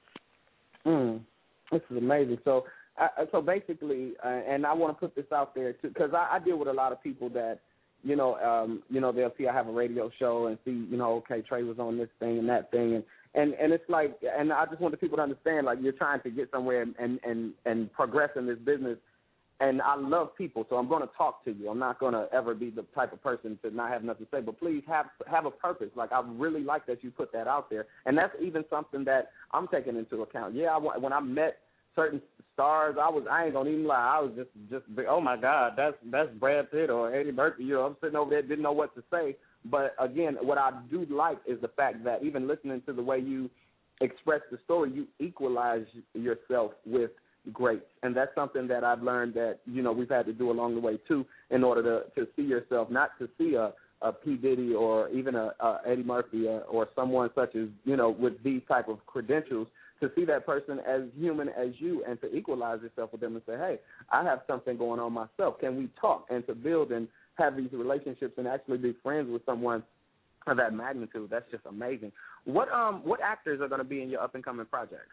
Mm, this is amazing. So, uh, so basically, uh, and I want to put this out there too, because I, I deal with a lot of people that, you know, um, you know, they'll see I have a radio show and see, you know, okay, Trey was on this thing and that thing, and and and it's like, and I just want the people to understand, like, you're trying to get somewhere and and and progress in this business. And I love people, so I'm going to talk to you. I'm not going to ever be the type of person to not have nothing to say. But please have have a purpose. Like, I really like that you put that out there. And that's even something that I'm taking into account. Yeah, I, when I met certain stars, I was I ain't gonna even lie. I was just just oh my God, that's that's Brad Pitt or Eddie Murphy. You know, I'm sitting over there, didn't know what to say. But again, what I do like is the fact that even listening to the way you express the story, you equalize yourself with greats, and that's something that I've learned that, you know, we've had to do along the way too, in order to, to see yourself, not to see a, a P. Diddy or even a, a Eddie Murphy or, or someone such as, you know, with these type of credentials, to see that person as human as you and to equalize yourself with them and say, hey, I have something going on myself. Can we talk? And to build and have these relationships and actually be friends with someone of that magnitude, that's just amazing. What um what actors are going to be in your up and coming projects?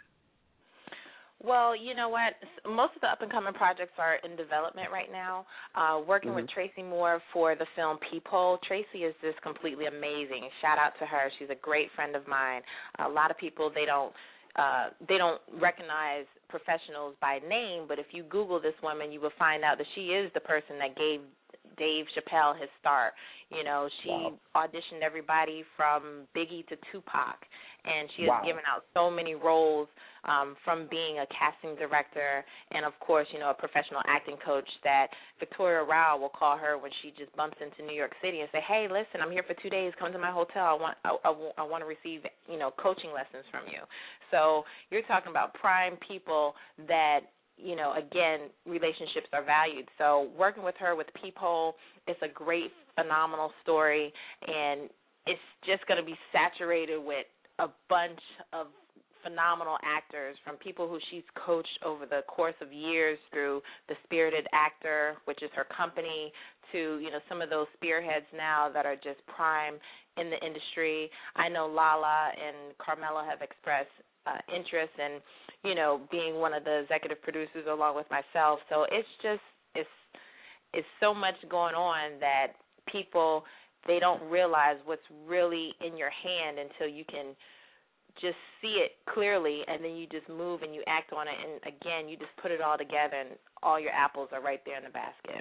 Well, you know what? Most of the up-and-coming projects are in development right now. Uh, working mm-hmm. with Tracy Moore for the film Peephole. Tracy is just completely amazing. Shout out to her. She's a great friend of mine. A lot of people, they don't uh, they don't recognize professionals by name, but if you Google this woman, you will find out that she is the person that gave Dave Chappelle his start. You know, she Wow. auditioned everybody from Biggie to Tupac, and she has Wow. given out so many roles um, from being a casting director and, of course, you know, a professional acting coach that Victoria Rao will call her when she just bumps into New York City and say, hey, listen, I'm here for two days. Come to my hotel. I want I, I, I want to receive, you know, coaching lessons from you. So you're talking about prime people that, you know, again, relationships are valued. So working with her with Peephole, it's a great, phenomenal story, and it's just going to be saturated with a bunch of phenomenal actors, from people who she's coached over the course of years through the Spirited Actor, which is her company, to, you know, some of those spearheads now that are just prime in the industry. I know Lala and Carmela have expressed uh, interest in, you know, being one of the executive producers along with myself. So it's just, it's, it's so much going on that people, they don't realize what's really in your hand until you can just see it clearly, and then you just move and you act on it, and again, you just put it all together, and all your apples are right there in the basket.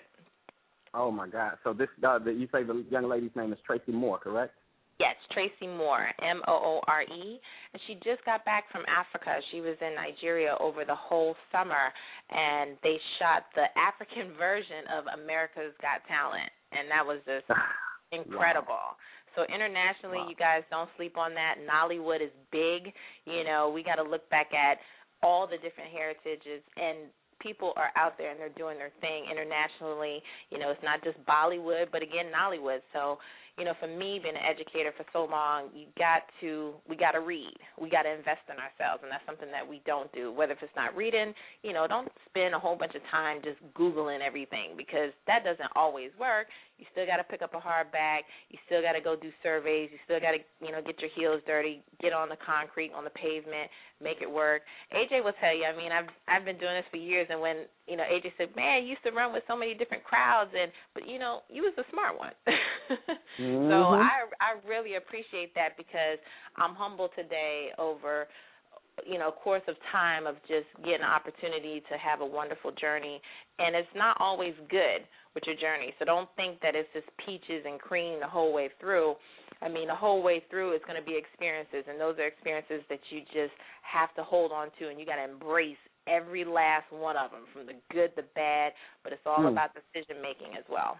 Oh my God! So this, uh, the, you say the young lady's name is Tracy Moore, correct? Yes, Tracy Moore, M O O R E, and she just got back from Africa. She was in Nigeria over the whole summer, and they shot the African version of America's Got Talent, and that was just incredible. Wow. So internationally, wow. You guys don't sleep on that. Nollywood is big. You know, we got to look back at all the different heritages, and people are out there and they're doing their thing internationally. You know, it's not just Bollywood, but again, Nollywood. So, you know, for me, being an educator for so long, you got to, we got to read. We got to invest in ourselves, and that's something that we don't do. Whether if it's not reading, you know, don't spend a whole bunch of time just Googling everything, because that doesn't always work. You still got to pick up a hardback. You still got to go do surveys. You still got to, you know, get your heels dirty, get on the concrete, on the pavement, make it work. A J will tell you, I mean, I've I've been doing this for years, and when, you know, A J said, man, you used to run with so many different crowds, and but, you know, you was the smart one. Mm-hmm. So I I really appreciate that, because I'm humbled today over, you know, course of time of just getting an opportunity to have a wonderful journey. And it's not always good with your journey. So don't think that it's just peaches and cream the whole way through. I mean, the whole way through is going to be experiences, and those are experiences that you just have to hold on to, and you got to embrace every last one of them, from the good, the bad, but it's all mm. about decision-making as well.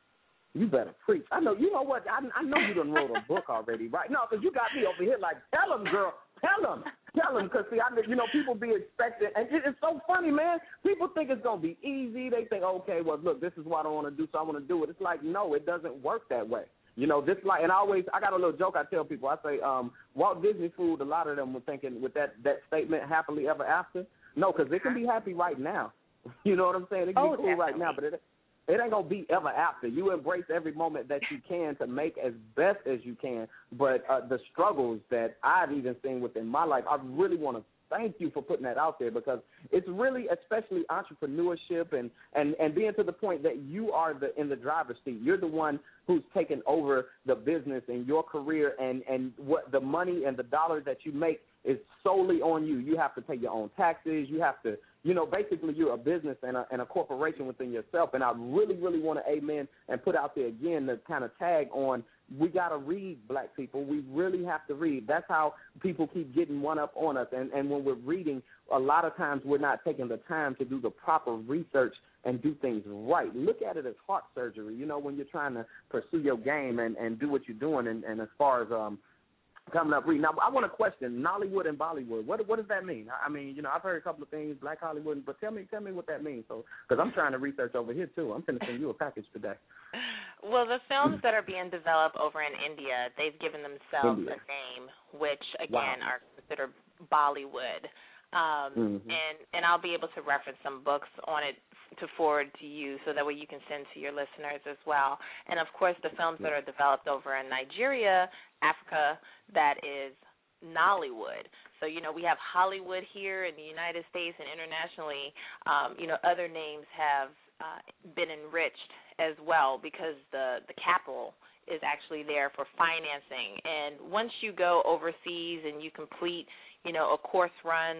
You better preach. I know, you know what, I, I know you done wrote a book already, right? No, because you got me over here like, tell them, girl, tell them, tell them, because, see, I, you know, people be expecting, and it, it's so funny, man. People think it's going to be easy. They think, okay, well, look, this is what I want to do, so I want to do it. It's like, no, it doesn't work that way. You know, this like, and I always, I got a little joke I tell people. I say, um, Walt Disney fooled a lot of them with thinking with that, that statement, happily ever after. No, because it can be happy right now. You know what I'm saying? It can oh, be cool definitely. right now, but it it ain't gonna be ever after. You embrace every moment that you can to make as best as you can. But uh, the struggles that I've even seen within my life, I really want to thank you for putting that out there, because it's really, especially entrepreneurship and, and, and being to the point that you are the in the driver's seat. You're the one who's taken over the business and your career, and, and what the money and the dollars that you make is solely on you. You have to pay your own taxes. You have to, you know, basically you're a business and a, and a corporation within yourself. And I really, really want to amen and put out there again the kind of tag on, we got to read, black people. We really have to read. That's how people keep getting one up on us. And, and when we're reading, a lot of times we're not taking the time to do the proper research and do things right. Look at it as heart surgery, you know, when you're trying to pursue your game and, and do what you're doing. And, and as far as um, coming up reading, now I want to question Nollywood and Bollywood. What what does that mean? I mean, you know, I've heard a couple of things, Black Hollywood, but tell me tell me what that means. So, because I'm trying to research over here too. I'm going to send you a package today. Well, the films that are being developed over in India, they've given themselves India. a name, which again wow. are considered Bollywood. Um, mm-hmm. and, and I'll be able to reference some books on it to forward to you, so that way you can send to your listeners as well. And, of course, the films that are developed over in Nigeria, Africa, that is Nollywood. So, you know, we have Hollywood here in the United States, and internationally, um, you know, other names have uh, been enriched as well, because the, the capital is actually there for financing. And once you go overseas and you complete, you know, a course run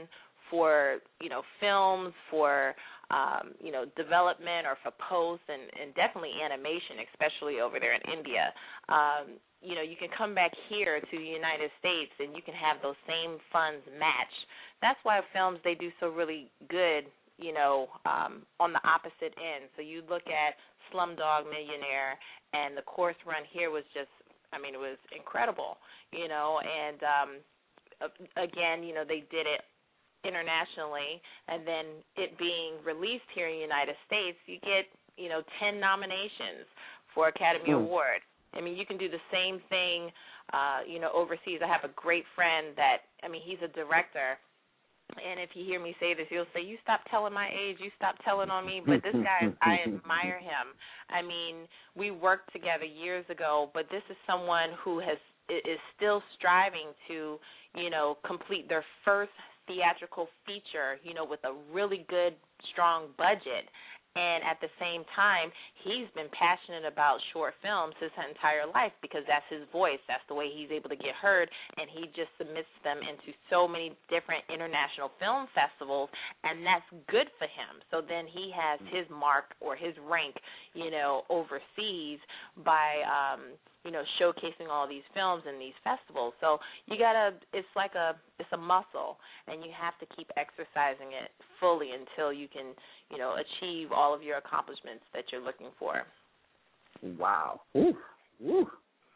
for, you know, films, for, um, you know, development or for post and, and definitely animation, especially over there in India. Um, you know, you can come back here to the United States and you can have those same funds match. That's why films, they do so really good, you know, um, on the opposite end. So you look at Slumdog Millionaire, and the course run here was just, I mean, it was incredible, you know, and um, again, you know, they did it internationally, and then it being released here in the United States, you get, you know, ten nominations for Academy mm. Award. I mean, you can do the same thing, uh, you know, overseas. I have a great friend that, I mean, he's a director, and if you hear me say this, he'll say, you stop telling my age, you stop telling on me, but this guy, I admire him. I mean, we worked together years ago, but this is someone who has is still striving to, you know, complete their first theatrical feature, you know, with a really good, strong budget. And at the same time, he's been passionate about short films his entire life because that's his voice. That's the way he's able to get heard, and he just submits them into so many different international film festivals, and that's good for him. So then he has his mark or his rank, you know, overseas by, um, you know, showcasing all these films in these festivals. So you gotta, it's like a, it's a muscle, and you have to keep exercising it fully until you can, you know, achieve all of your accomplishments that you're looking for. Wow. Ooh. Ooh.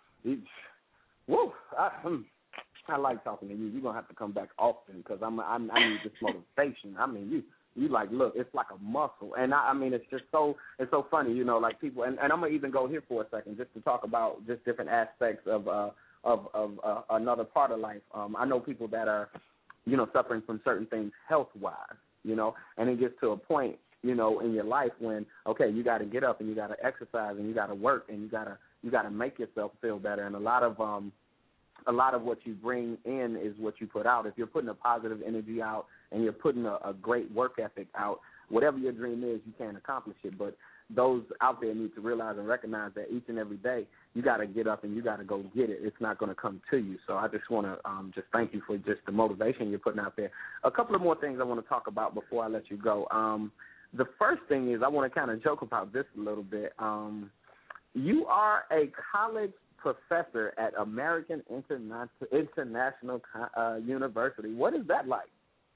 Woo. I, I like talking to you. You're going to have to come back often because I'm, I'm, I need this motivation. I mean, you, you like, look, it's like a muscle. And, I, I mean, it's just so, it's so funny, you know, like people, and, and I'm going to even go here for a second just to talk about just different aspects of, uh, of, of uh, another part of life. Um, I know people that are, you know, suffering from certain things health-wise, you know, and it gets to a point, you know, in your life when, okay, you got to get up and you got to exercise and you got to work and you got to you got to make yourself feel better. And a lot of um, a lot of what you bring in is what you put out. If you're putting a positive energy out and you're putting a, a great work ethic out, whatever your dream is, you can accomplish it. But those out there need to realize and recognize that each and every day you got to get up and you got to go get it. It's not going to come to you. So I just want to um, just thank you for just the motivation you're putting out there. A couple of more things I want to talk about before I let you go. Um, the first thing is I want to kind of joke about this a little bit. Um, you are a college professor at American Interna- International uh, University. What is that like?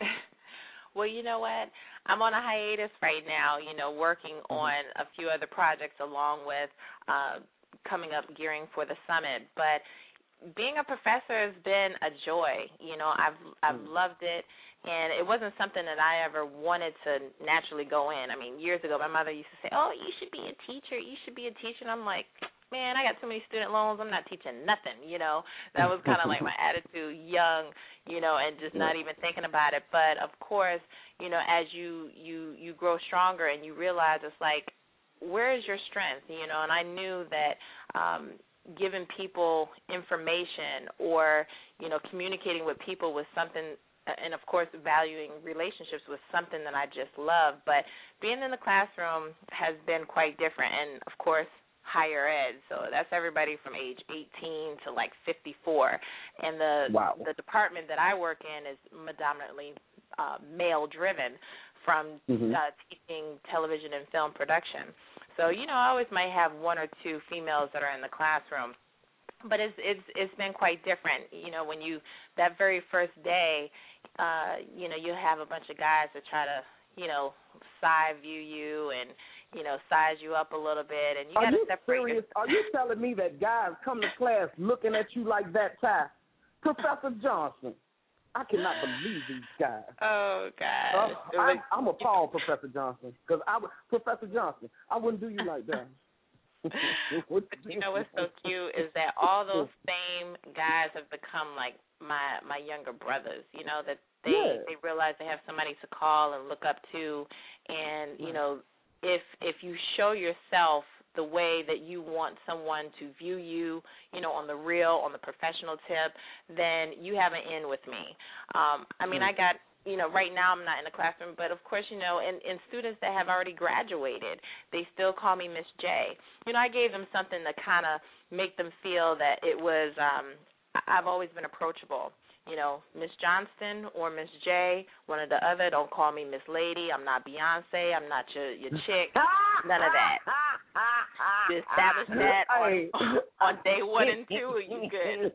Well, you know what? I'm on a hiatus right now, you know, working on a few other projects along with uh, coming up gearing for the summit. But being a professor has been a joy. You know, I've I've loved it, and it wasn't something that I ever wanted to naturally go in. I mean, years ago, my mother used to say, oh, you should be a teacher. You should be a teacher. And I'm like, man, I got too many student loans. I'm not teaching nothing, you know. That was kind of like my attitude, young, you know, and just not even thinking about it. But, of course, you know, as you, you, you grow stronger and you realize it's like, where is your strength, you know? And I knew that um, giving people information or, you know, communicating with people was something, and, of course, valuing relationships was something that I just love. But being in the classroom has been quite different. And, of course, higher ed, so that's everybody from age eighteen to like fifty-four, and the wow. the department that I work in is predominantly uh, male driven, from mm-hmm. uh, teaching television and film production. So you know, I always might have one or two females that are in the classroom, but it's it's it's been quite different. You know, when you that very first day, uh, you know, you have a bunch of guys that try to, you know, side view you and, you know, size you up a little bit, and you got to separate. Serious? Are you telling me that guys come to class looking at you like that, Ty? Professor Johnson, I cannot believe these guys. Oh, God. Uh, I, I'm appalled, Professor Johnson, because I, Professor Johnson, I wouldn't do you like that. But you know what's so cute is that all those same guys have become like my my younger brothers. You know, that they yeah. they realize they have somebody to call and look up to, and you know. If if you show yourself the way that you want someone to view you, you know, on the real, on the professional tip, then you have an in with me. Um, I mean, I got, you know, right now I'm not in the classroom, but of course, you know, in, in students that have already graduated, they still call me Miss J. You know, I gave them something to kind of make them feel that it was, um, I've always been approachable. you know, Miss Johnston or Miss J, one or the other. Don't call me Miss Lady. I'm not Beyonce. I'm not your your chick. None of that. To establish that on, on day one and two, you good.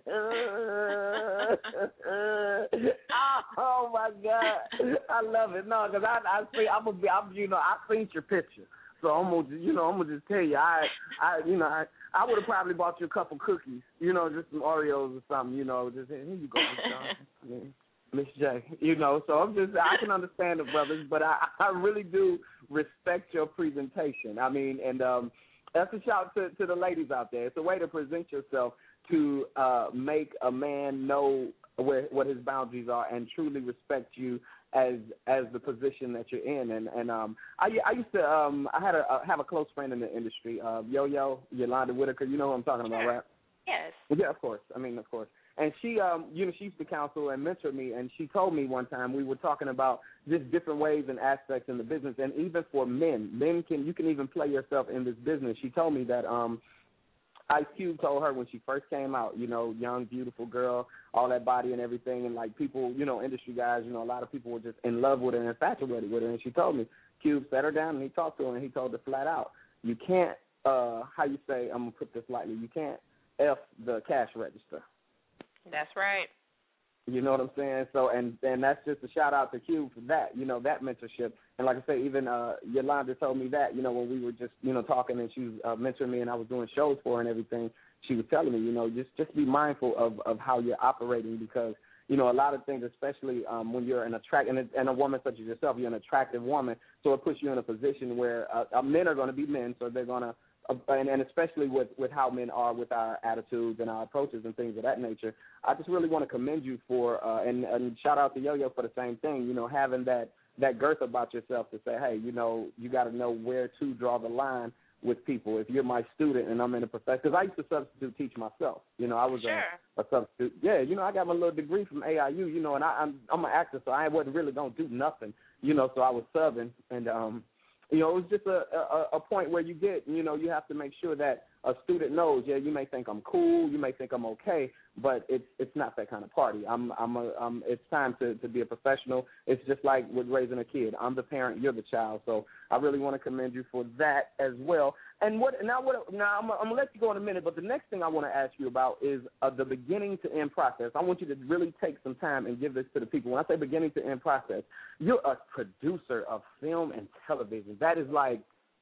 Oh my God, I love it. No, because I I see I'm gonna be I'm you know I seen your picture, so I'm gonna you know I'm gonna just tell you I I you know I I would have probably bought you a couple cookies, you know, just some Oreos or something, you know, just here you go, Miss Johnson. Miss J, you know, so I'm just, I can understand the brothers, but I, I really do respect your presentation. I mean, and um, that's a shout to, to the ladies out there. It's a way to present yourself to uh, make a man know where what his boundaries are and truly respect you as as the position that you're in. And and um, I I used to um I had a uh, have a close friend in the industry, uh, Yo Yo Yolanda Whitaker. You know who I'm talking about, right? Yes. Yeah, of course. I mean, of course. And she, um, you know, she used to counsel and mentor me, and she told me one time we were talking about just different ways and aspects in the business, and even for men, men can you can even play yourself in this business. She told me that um, Ice Cube told her when she first came out, you know, young, beautiful girl, all that body and everything, and like people, you know, industry guys, you know, a lot of people were just in love with her and infatuated with her. And she told me, Cube sat her down and he talked to her, and he told her flat out, you can't, uh, how you say, I'm gonna put this lightly, you can't F the cash register. That's right. You know what I'm saying? So, and, and that's just a shout out to Q for that, you know, that mentorship. And like I say, even uh, Yolanda told me that, you know, when we were just, you know, talking and she was uh, mentoring me and I was doing shows for her and everything, she was telling me, you know, just, just be mindful of, of how you're operating because, you know, a lot of things, especially um, when you're an attract and a, and a woman such as yourself, you're an attractive woman, so it puts you in a position where uh, uh, men are going to be men, so they're going to, Uh, and, and especially with, with how men are with our attitudes and our approaches and things of that nature, I just really want to commend you for, uh, and, and shout out to Yo-Yo for the same thing, you know, having that, that girth about yourself to say, hey, you know, you got to know where to draw the line with people. If you're my student and I'm in a profession, because I used to substitute teach myself. You know, I was sure. a, a substitute. Yeah, you know, I got my little degree from A I U, you know, and I, I'm, I'm an actor, so I wasn't really going to do nothing, you know, so I was subbing, and, um, you know, it was just a, a, a point where you get, you know, you have to make sure that a student knows, yeah, you may think I'm cool, you may think I'm okay, but it's it's not that kind of party. I'm I'm a um it's time to, to be a professional. It's just like with raising a kid. I'm the parent, you're the child. So I really want to commend you for that as well. And what now what now I'm, I'm gonna let you go in a minute, but the next thing I want to ask you about is uh, the beginning to end process. I want you to really take some time and give this to the people. When I say beginning to end process, you're a producer of film and television. That is like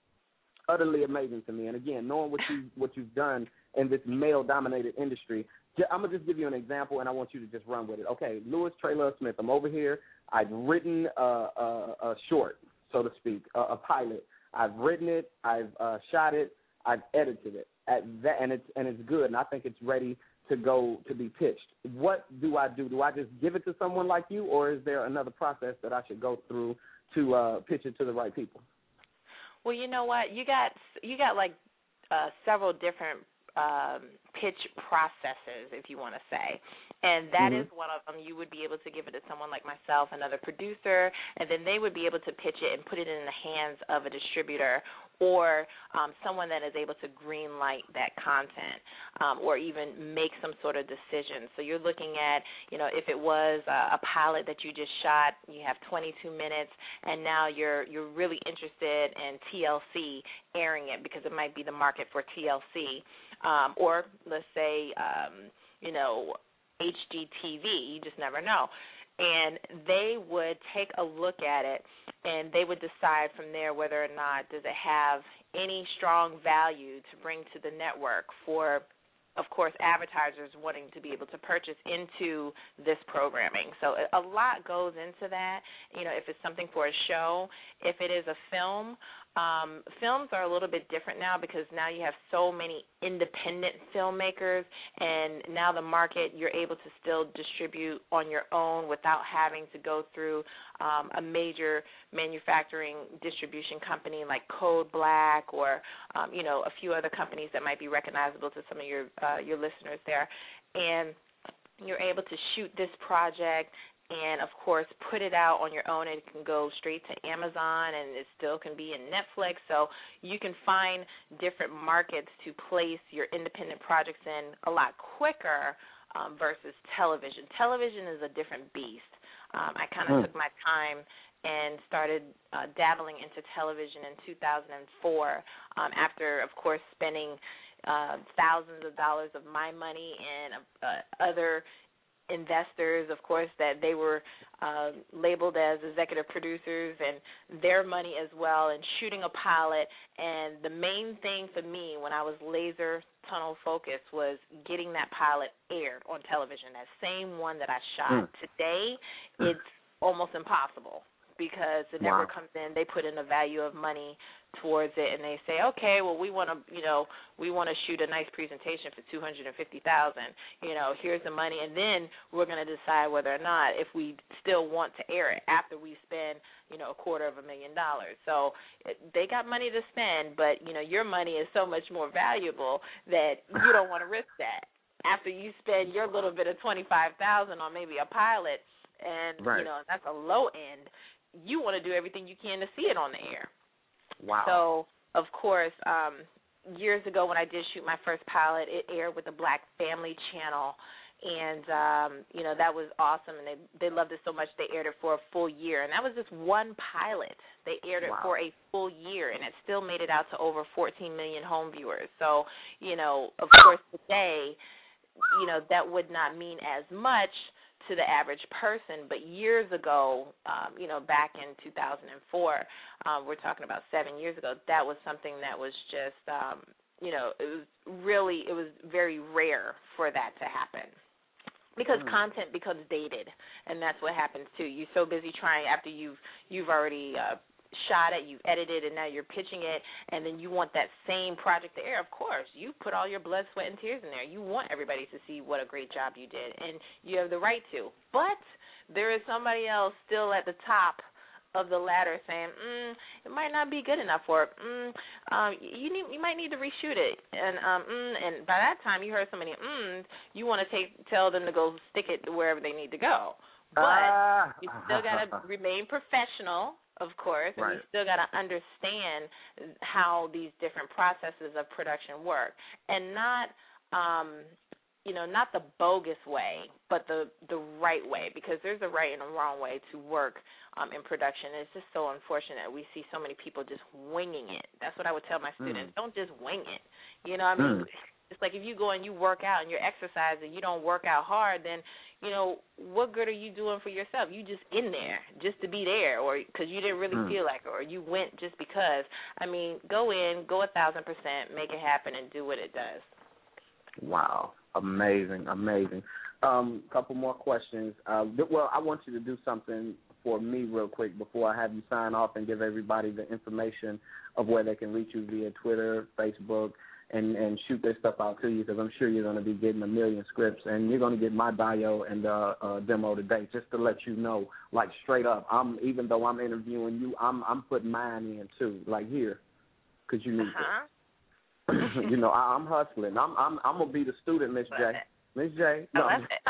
utterly amazing to me. And again, knowing what you what you've done in this male-dominated industry, I'm gonna just give you an example, and I want you to just run with it. Okay, Louis Trey Love Smith. I'm over here. I've written a, a, a short, so to speak, a, a pilot. I've written it. I've uh, shot it. I've edited it. At that, and it's and it's good. And I think it's ready to go to be pitched. What do I do? Do I just give it to someone like you, or is there another process that I should go through to uh, pitch it to the right people? Well, you know what? You got you got like uh, several different um, pitch processes, if you want to say. And that mm-hmm. is one of them. You would be able to give it to someone like myself, another producer, and then they would be able to pitch it and put it in the hands of a distributor or um, someone that is able to green light that content um, or even make some sort of decision. So you're looking at, you know, if it was a, a pilot that you just shot, you have twenty-two minutes, and now you're you're really interested in T L C airing it because it might be the market for T L C. Um, or let's say, um, you know, H G T V, you just never know. And they would take a look at it, and they would decide from there whether or not does it have any strong value to bring to the network for, of course, advertisers wanting to be able to purchase into this programming. So a lot goes into that. You know, if it's something for a show, if it is a film, um, films are a little bit different now because now you have so many independent filmmakers, and now the market, you're able to still distribute on your own without having to go through um, a major manufacturing distribution company like Code Black or, um, you know, a few other companies that might be recognizable to some of your uh, your listeners there. And you're able to shoot this project and, of course, put it out on your own. It can go straight to Amazon, and it still can be in Netflix. So you can find different markets to place your independent projects in a lot quicker um, versus television. Television is a different beast. Um, I kind of mm. took my time and started uh, dabbling into television in two thousand four um, after, of course, spending uh, thousands of dollars of my money and uh, other investors, of course, that they were uh, labeled as executive producers, and their money as well, and shooting a pilot. And the main thing for me when I was laser tunnel focused was getting that pilot aired on television, that same one that I shot. Mm. Today, it's almost impossible because the wow. network comes in, they put in a value of money towards it, and they say, okay, well, we want to, you know, we want to shoot a nice presentation for two hundred fifty thousand dollars. You know, here's the money, and then we're going to decide whether or not if we still want to air it after we spend, you know, a quarter of a million dollars. So it, they got money to spend, but, you know, your money is so much more valuable that you don't want to risk that. After you spend your little bit of twenty-five thousand dollars on maybe a pilot, and, right. you know, that's a low end, you want to do everything you can to see it on the air. Wow. So, of course, um, years ago when I did shoot my first pilot, it aired with the Black Family Channel, and, um, you know, that was awesome, and they they loved it so much they aired it for a full year. And that was just one pilot. They aired it wow. for a full year, and it still made it out to over fourteen million home viewers. So, you know, of course, today, you know, that would not mean as much to the average person, but years ago, um, you know, back in two thousand four, um, we're talking about seven years ago, that was something that was just, um, you know, it was really, it was very rare for that to happen because mm. content becomes dated, and that's what happens too. You're so busy trying after you've, you've already uh, shot it, you've edited, and now you're pitching it, and then you want that same project to air. Of course, you put all your blood, sweat, and tears in there. You want everybody to see what a great job you did, and you have the right to. But there is somebody else still at the top of the ladder saying, mm, it might not be good enough for it. Mm, um, you need, you might need to reshoot it. And um, mm, and by that time, you heard so many mms, you want to take tell them to go stick it wherever they need to go. But uh. you still got to remain professional, of course, and right. you still got to understand how these different processes of production work, and not, um, you know, not the bogus way, but the the right way, because there's a right and a wrong way to work um, in production. And it's just so unfortunate we see so many people just winging it. That's what I would tell my students. Mm. Don't just wing it. You know what I mean? Mm. It's like if you go and you work out and you're exercising, you don't work out hard, then, you know, what good are you doing for yourself? You just in there just to be there, or because you didn't really mm. feel like it, or you went just because. I mean, go in, go a thousand percent, make it happen, and do what it does. Wow. Amazing, amazing. Um, couple more questions. Uh, well, I want you to do something for me real quick before I have you sign off and give everybody the information of where they can reach you via Twitter, Facebook, and, and shoot their stuff out to you, because I'm sure you're going to be getting a million scripts, and you're going to get my bio and uh, uh, demo today, just to let you know, like straight up. I'm even though I'm interviewing you, I'm I'm putting mine in too, like here, because you need uh-huh. it. You know, I, I'm hustling. I'm I'm I'm gonna be the student, Miss J. Miss J. No.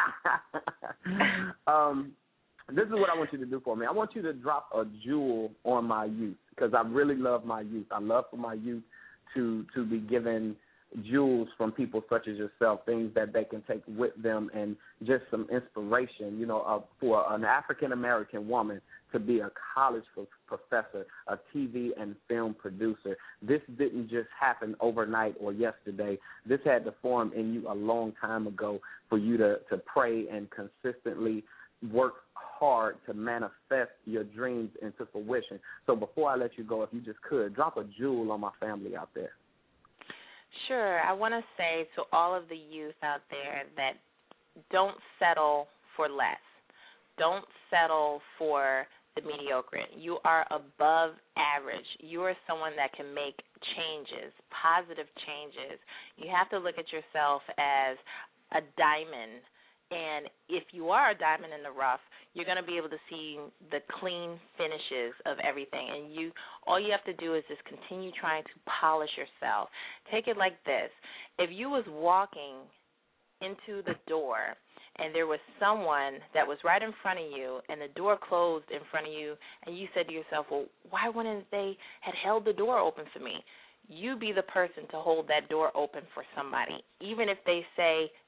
um, this is what I want you to do for me. I want you to drop a jewel on my youth, because I really love my youth. I love for my youth to to be given jewels from people such as yourself, things that they can take with them, and just some inspiration, you know, uh, for an African-American woman to be a college professor, a T V and film producer. This didn't just happen overnight or yesterday. This had to form in you a long time ago for you to, to pray and consistently work hard to manifest your dreams into fruition. So before I let you go, if you just could, drop a jewel on my family out there. Sure. I want to say to all of the youth out there that don't settle for less. Don't settle for the mediocre. You are above average. You are someone that can make changes, positive changes. You have to look at yourself as a diamond. And if you are a diamond in the rough, you're going to be able to see the clean finishes of everything. And you, all you have to do is just continue trying to polish yourself. Take it like this. If you was walking into the door and there was someone that was right in front of you and the door closed in front of you, and you said to yourself, well, why wouldn't they had held the door open for me? You be the person to hold that door open for somebody, even if they say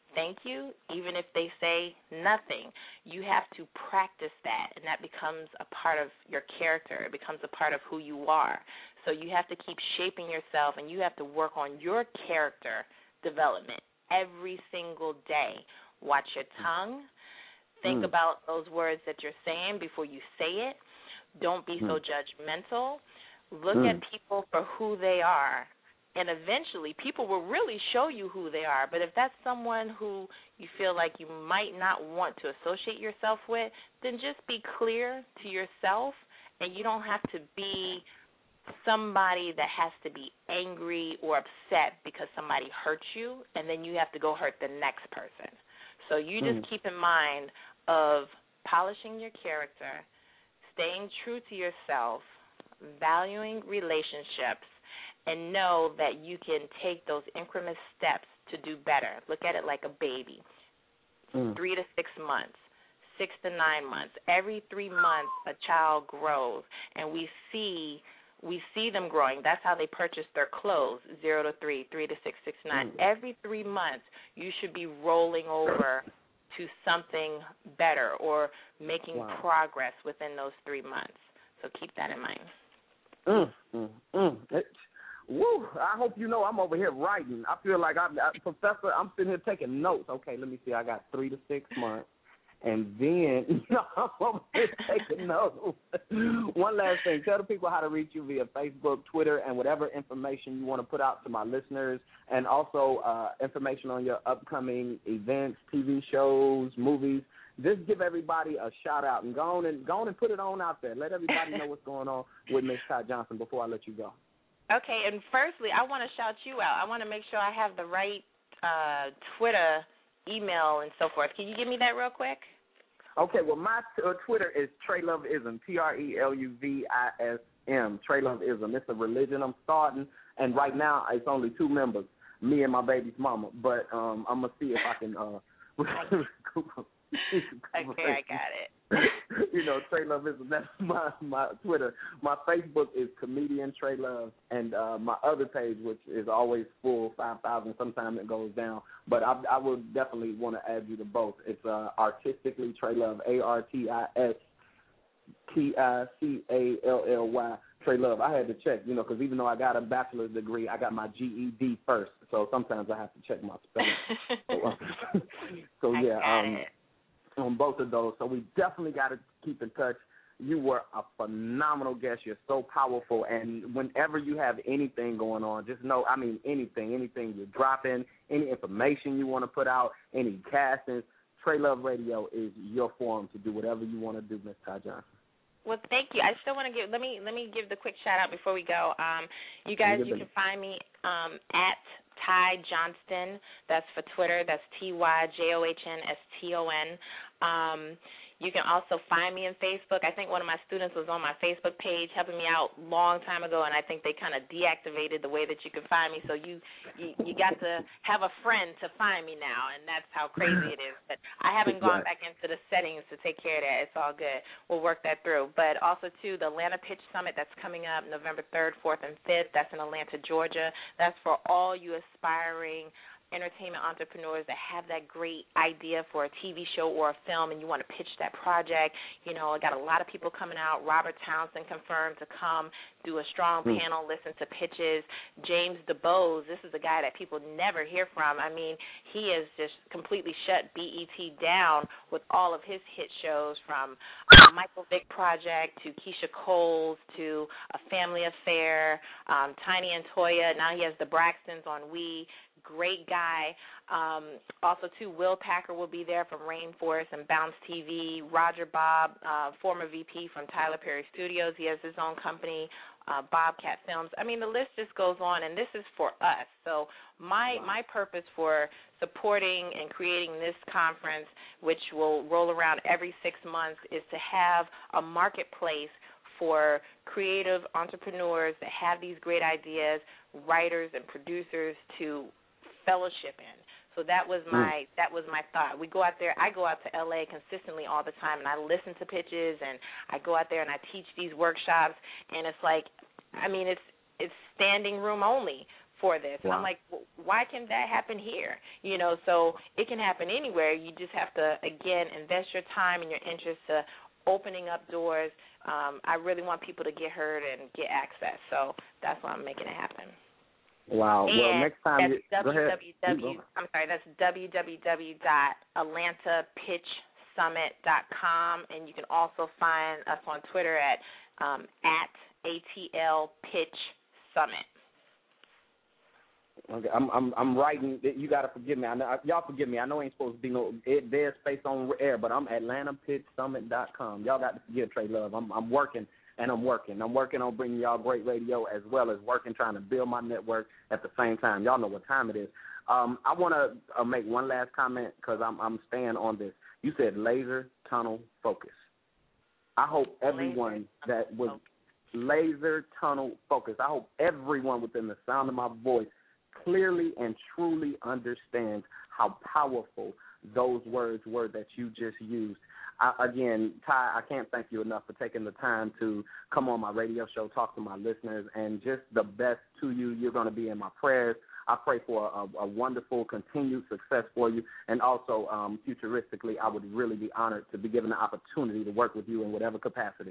thank you, even if they say nothing. You have to practice that, and that becomes a part of your character. It becomes a part of who you are. So you have to keep shaping yourself, and you have to work on your character development every single day. Watch your tongue. Think mm. about those words that you're saying before you say it. Don't be mm. so judgmental. Look mm. at people for who they are. And eventually, people will really show you who they are. But if that's someone who you feel like you might not want to associate yourself with, then just be clear to yourself, and you don't have to be somebody that has to be angry or upset because somebody hurt you, and then you have to go hurt the next person. So you just mm. keep in mind of polishing your character, staying true to yourself, valuing relationships, and know that you can take those increment steps to do better. Look at it like a baby. Mm. Three to six months, six to nine months. Every three months a child grows, and we see we see them growing. That's how they purchase their clothes, zero to three, three to six, six to nine. Mm. Every three months you should be rolling over to something better or making wow. progress within those three months. So keep that in mind. Mm, mm, mm. It, woo, I hope you know I'm over here writing. I feel like I'm, I, Professor, I'm sitting here taking notes. Okay, let me see. I got three to six months. And then, you know, I'm over here taking notes. One last thing. Tell the people how to reach you via Facebook, Twitter, and whatever information you want to put out to my listeners, and also uh, information on your upcoming events, T V shows, movies. Just give everybody a shout-out and go on and, go on and put it on out there. Let everybody know what's going on with Miss Ty Johnson before I let you go. Okay, and firstly, I want to shout you out. I want to make sure I have the right uh, Twitter email and so forth. Can you give me that real quick? Okay, well, my t- uh, Twitter is Trey Loveism, T R E L U V I S M, Trey Loveism. It's a religion I'm starting, and right now it's only two members, me and my baby's mama. But um, I'm going to see if I can uh, okay, I got it. You know, Trey Loveism, that's my, my Twitter. My Facebook is Comedian Trey Love, and uh, my other page, which is always full, five thousand, sometimes it goes down. But I, I would definitely want to add you to both. It's uh, Artistically Trey Love, A R T I S T I C A L L Y, Trey Love. I had to check, you know, because even though I got a bachelor's degree, I got my G E D first. So sometimes I have to check my spelling. so, uh, so, yeah. Um, on both of those. So we definitely got to keep in touch. You were a phenomenal guest. You're so powerful. And whenever you have anything going on, just know, I mean, anything, anything you're dropping, any information you want to put out, any castings, Trey Love Radio is your forum to do whatever you want to do, Miss Ty Johnson. Well, thank you. I still want to give, let me let me give the quick shout-out before we go. Um, you guys, you can find me um, at Ty Johnston. That's for Twitter. That's T Y J O H N S T O N. Um, you can also find me on Facebook. I think one of my students was on my Facebook page helping me out a long time ago, and I think they kind of deactivated the way that you can find me. So you, you you got to have a friend to find me now, and that's how crazy it is. But I haven't gone back into the settings to take care of that. It's all good. We'll work that through. But also, too, the Atlanta Pitch Summit that's coming up November third, fourth, and fifth. That's in Atlanta, Georgia. That's for all you aspiring entertainment entrepreneurs that have that great idea for a T V show or a film and you want to pitch that project. You know, I got a lot of people coming out. Robert Townsend confirmed to come do a strong mm. panel, listen to pitches. James DeBose, this is a guy that people never hear from. I mean, he has just completely shut B E T down with all of his hit shows, from uh, Michael Vick Project to Keisha Coles to A Family Affair, um, Tiny and Toya. Now he has the Braxtons on We. Great guy. Um, also, too, Will Packer will be there from Rainforest and Bounce T V. Roger Bob, uh, former V P from Tyler Perry Studios. He has his own company, uh, Bobcat Films. I mean, the list just goes on, and this is for us. So my my purpose for supporting and creating this conference, which will roll around every six months, is to have a marketplace for creative entrepreneurs that have these great ideas, writers and producers to fellowship in. So that was my mm. that was my thought. We go out there. I go out to L A consistently all the time, and I listen to pitches, and I go out there and I teach these workshops. And it's like, I mean, it's it's standing room only for this. Wow. And I'm like, well, why can that happen here? You know, so it can happen anywhere. You just have to, again, invest your time and your interest to opening up doors. Um, I really want people to get heard and get access. So that's why I'm making it happen. Wow. And well, next time, that's you, go ahead. w w w. I'm sorry, that's w w w dot atlanta pitch summit dot com, and you can also find us on Twitter at um, at A T L Pitch Summit. Okay, I'm I'm I'm writing. You gotta forgive me. I know, y'all forgive me. I know ain't supposed to be no dead space on air, but I'm atlanta pitch summit dot com. Y'all got to forgive Trey Love. I'm I'm working and I'm working. I'm working on bringing y'all great radio as well as working trying to build my network at the same time. Y'all know what time it is. Um, I want to uh, make one last comment because I'm I'm staying on this. You said laser tunnel focus. I hope everyone that was laser tunnel focus. I hope everyone within the sound of my voice clearly and truly understands how powerful those words were that you just used. I, again, Ty, I can't thank you enough for taking the time to come on my radio show, talk to my listeners, and just the best to you. You're going to be in my prayers. I pray for a, a wonderful, continued success for you. And also, um, futuristically, I would really be honored to be given the opportunity to work with you in whatever capacity.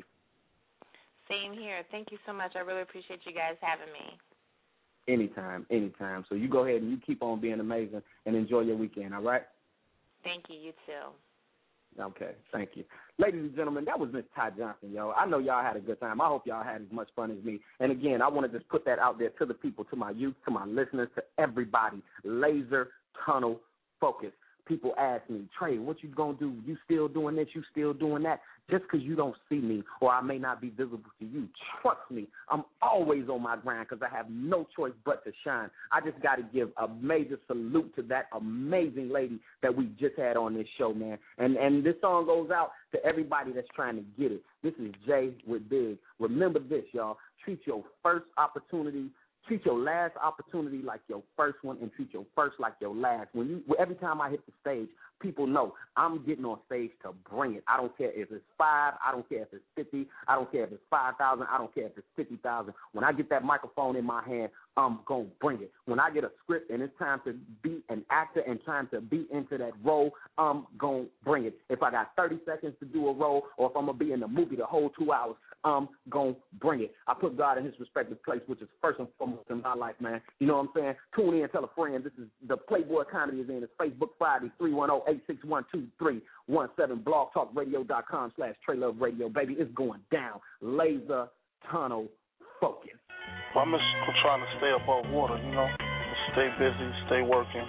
Same here. Thank you so much. I really appreciate you guys having me. Anytime, anytime. So you go ahead and you keep on being amazing and enjoy your weekend, all right? Thank you. You too. Okay, thank you. Ladies and gentlemen, that was Miss Ty Johnson, yo. I know y'all had a good time. I hope y'all had as much fun as me. And, again, I want to just put that out there to the people, to my youth, to my listeners, to everybody. Laser tunnel focus. People ask me, Trey, what you going to do? You still doing this? You still doing that? Just because you don't see me or I may not be visible to you, trust me, I'm always on my grind because I have no choice but to shine. I just got to give a major salute to that amazing lady that we just had on this show, man. And and this song goes out to everybody that's trying to get it. This is Jay with Big. Remember this, y'all. Treat your first opportunity Treat your last opportunity like your first one, and treat your first like your last. When you, every time I hit the stage, people know I'm getting on stage to bring it. I don't care if it's five. I don't care if it's fifty. I don't care if it's five thousand. I don't care if it's fifty thousand. When I get that microphone in my hand, I'm going to bring it. When I get a script and it's time to be an actor and time to be into that role, I'm going to bring it. If I got thirty seconds to do a role or if I'm going to be in the movie the whole two hours, I'm going to bring it. I put God in his respective place, which is first and foremost in my life, man. You know what I'm saying? Tune in, tell a friend. This is the Playboy Comedy is in. It's Facebook Friday, three one zero, eight six one, two three one seven, blogtalkradio.com slash Trey Love Radio. Baby, it's going down. Laser tunnel focus. Well, I'm just trying to stay above water, you know, stay busy, stay working.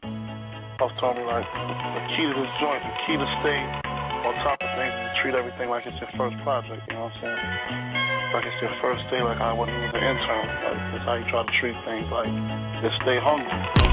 I was telling you, like, the key to this joint, the key to stay on top of things is to treat everything like it's your first project, you know what I'm saying? Like it's your first day, like I wasn't even an intern. Like, that's how you try to treat things, like, just stay hungry.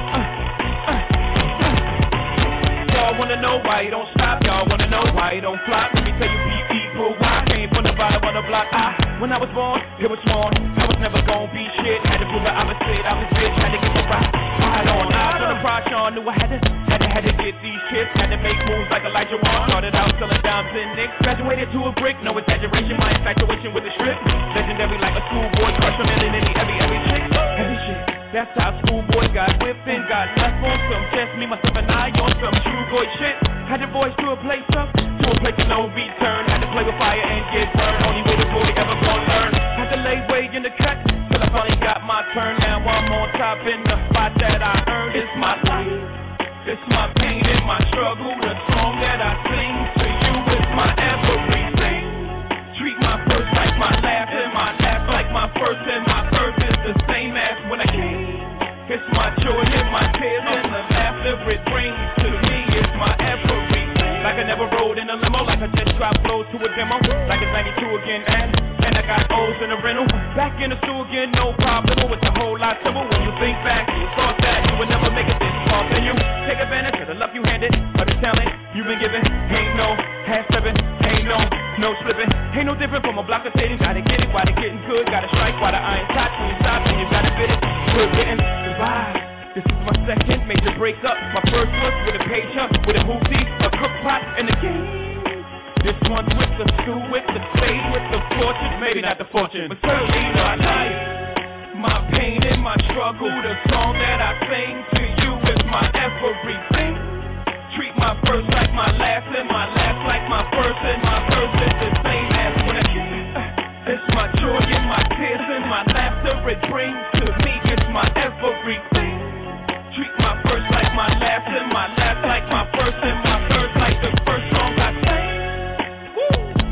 Y'all wanna know why you don't stop, y'all wanna know why you don't flop. Let me tell you people why I came from the bottom of the block. I, when I was born, it was small, I was never gonna be shit. Had to prove the opposite, I was bitch, had to get the rock. I had on eyes on the pride, y'all knew I had to, had to, had to get these chips. Had to make moves like Elijah Wan. Started out selling dimes and nicks, graduated to a brick, no exaggeration, my infatuation with the strip. Legendary like a schoolboy, crush a million in the every, every chick. Every shit. That's how schoolboy got whipped and got left on some just me, myself, and I on some true boy shit. Had to voice to a place up, to a place of no return. Had to play with fire and get burned. Only way the boy ever gonna learn. Had to lay way in the cut till I finally got my turn. Now I'm on top in the spot that I earned. It's my life, it's my pain and my struggle. The song that I sing to you is my everything. Treat my first like my last and my last like my first, and my first is the same as when I came. It's my joy and my tears and the laughter it brings to me. It's my everything. Like I never rode in a limo, like I just dropped flows to a demo. Like it's ninety-two again, and and I got O's in the rental. Back in the stool again, no problem. It's a whole lot simple when you think back. You thought that you would never make it this far, then you take advantage of the love you handed, of the talent you've been given. Ain't no half stepping, ain't no no slipping. Ain't no different from a block of Satan. Gotta get it while they getting good. Gotta strike while the iron's hot. When you stop, and you gotta fit it. Good getting goodbye. This is my second major breakup. My first was with a page up, with a hoopty, a cook pot, and a game. This one's with the stew, with the spade, with the fortune. Maybe not the fortune, but certainly my life. my pain and my struggle. The song that I sing to you is my everything. Treat my first like my last and my last like my first, and my first is the same as when I kiss you. It's my joy and my tears and my laughter. It brings to me, it's my everything. Treat my first like my last and my last like my first, and my first like the first song I sang. Woo!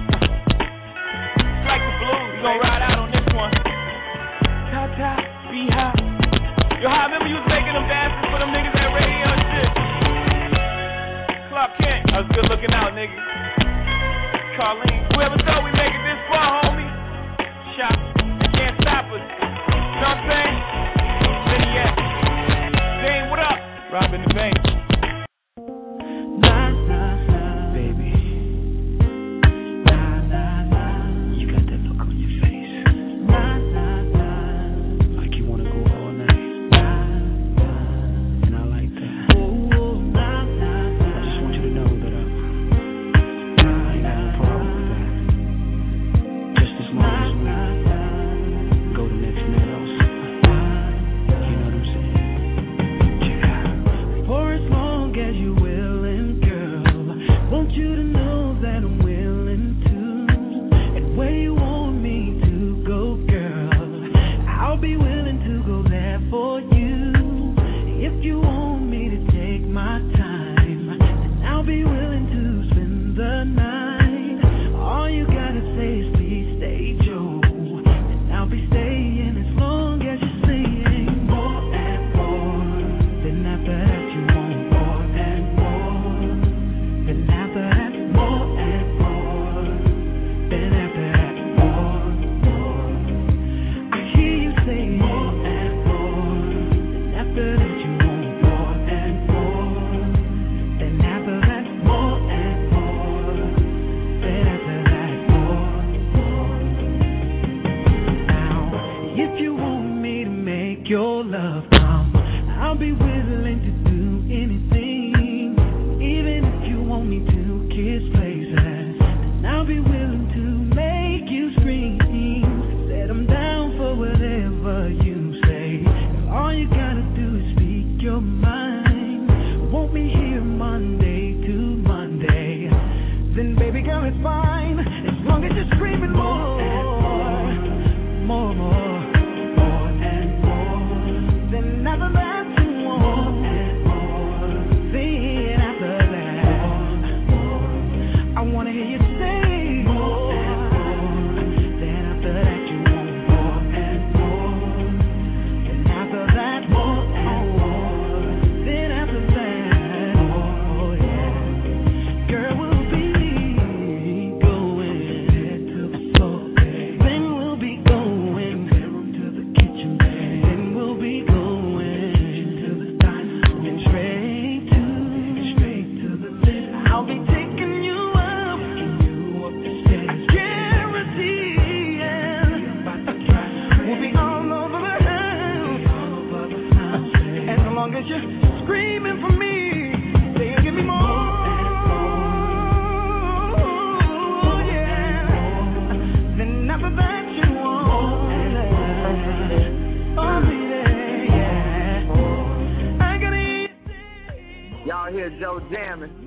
Like the blues, we gon' ride out on this one. Ta-ta, be high. Yo, I remember you was making them dances for them niggas at radio and shit. Clark Kent, I was good looking out, nigga. Carlene, whoever thought we make it this far, homie. Shot, you can't stop us. You know what I'm saying? Benny S. Dane, what up? Robbing the bank. Nah, nah, nah, baby. Nah, nah, nah. You got that look on your face. Nah, nah, nah. Like you wanna go all night. Nah, nah. And I like that. Oh, oh, nah, nah, nah. I just want you to know that I, I ain't got no problem with that. Just as long as we go the next minute else. You know what I'm saying? Check it out. For as long as you're willing, girl, want you to know that I'm willing to. And where you want me to go, girl, I'll be willing to go there for you. If you want me to take my time, then I'll be willing to spend the night. All you gotta say is please stay, Joe, and I'll be staying as long as you're saying more and more. Then after that you want more and more. Then after that more and more. Then after that more, more. I hear you say more and more. Then after that you want more and more. Then after that more and more. Then after that more, more. Now, if you want me to make your love come, I'll be willing to do anything. Even if you want me to kiss places, then I'll be willing to make you scream. Said I'm down for whatever you say. All you gotta do is speak your mind. Want me here Monday to Monday, then baby girl it's fine, as long as you're screaming more and more, more, more, more and more. Then after that you want more and more. Then after that more, I wanna hear you say more and more. Then after that you want more and more. Then after that more and more. Then after that more, yeah. Girl, we'll be going to the floor. Then we'll be going to the kitchen. Then we'll be going to the dining room. And straight to, straight to the living room. I'll be taking you up, taking you up the stairs. I guarantee, yeah. We'll be all over the house. As long as you're screaming for me, say you give me more. Yeah. Then after that you want it. Oh, baby, yeah. I gotta eat. Y'all hear Joe jamming.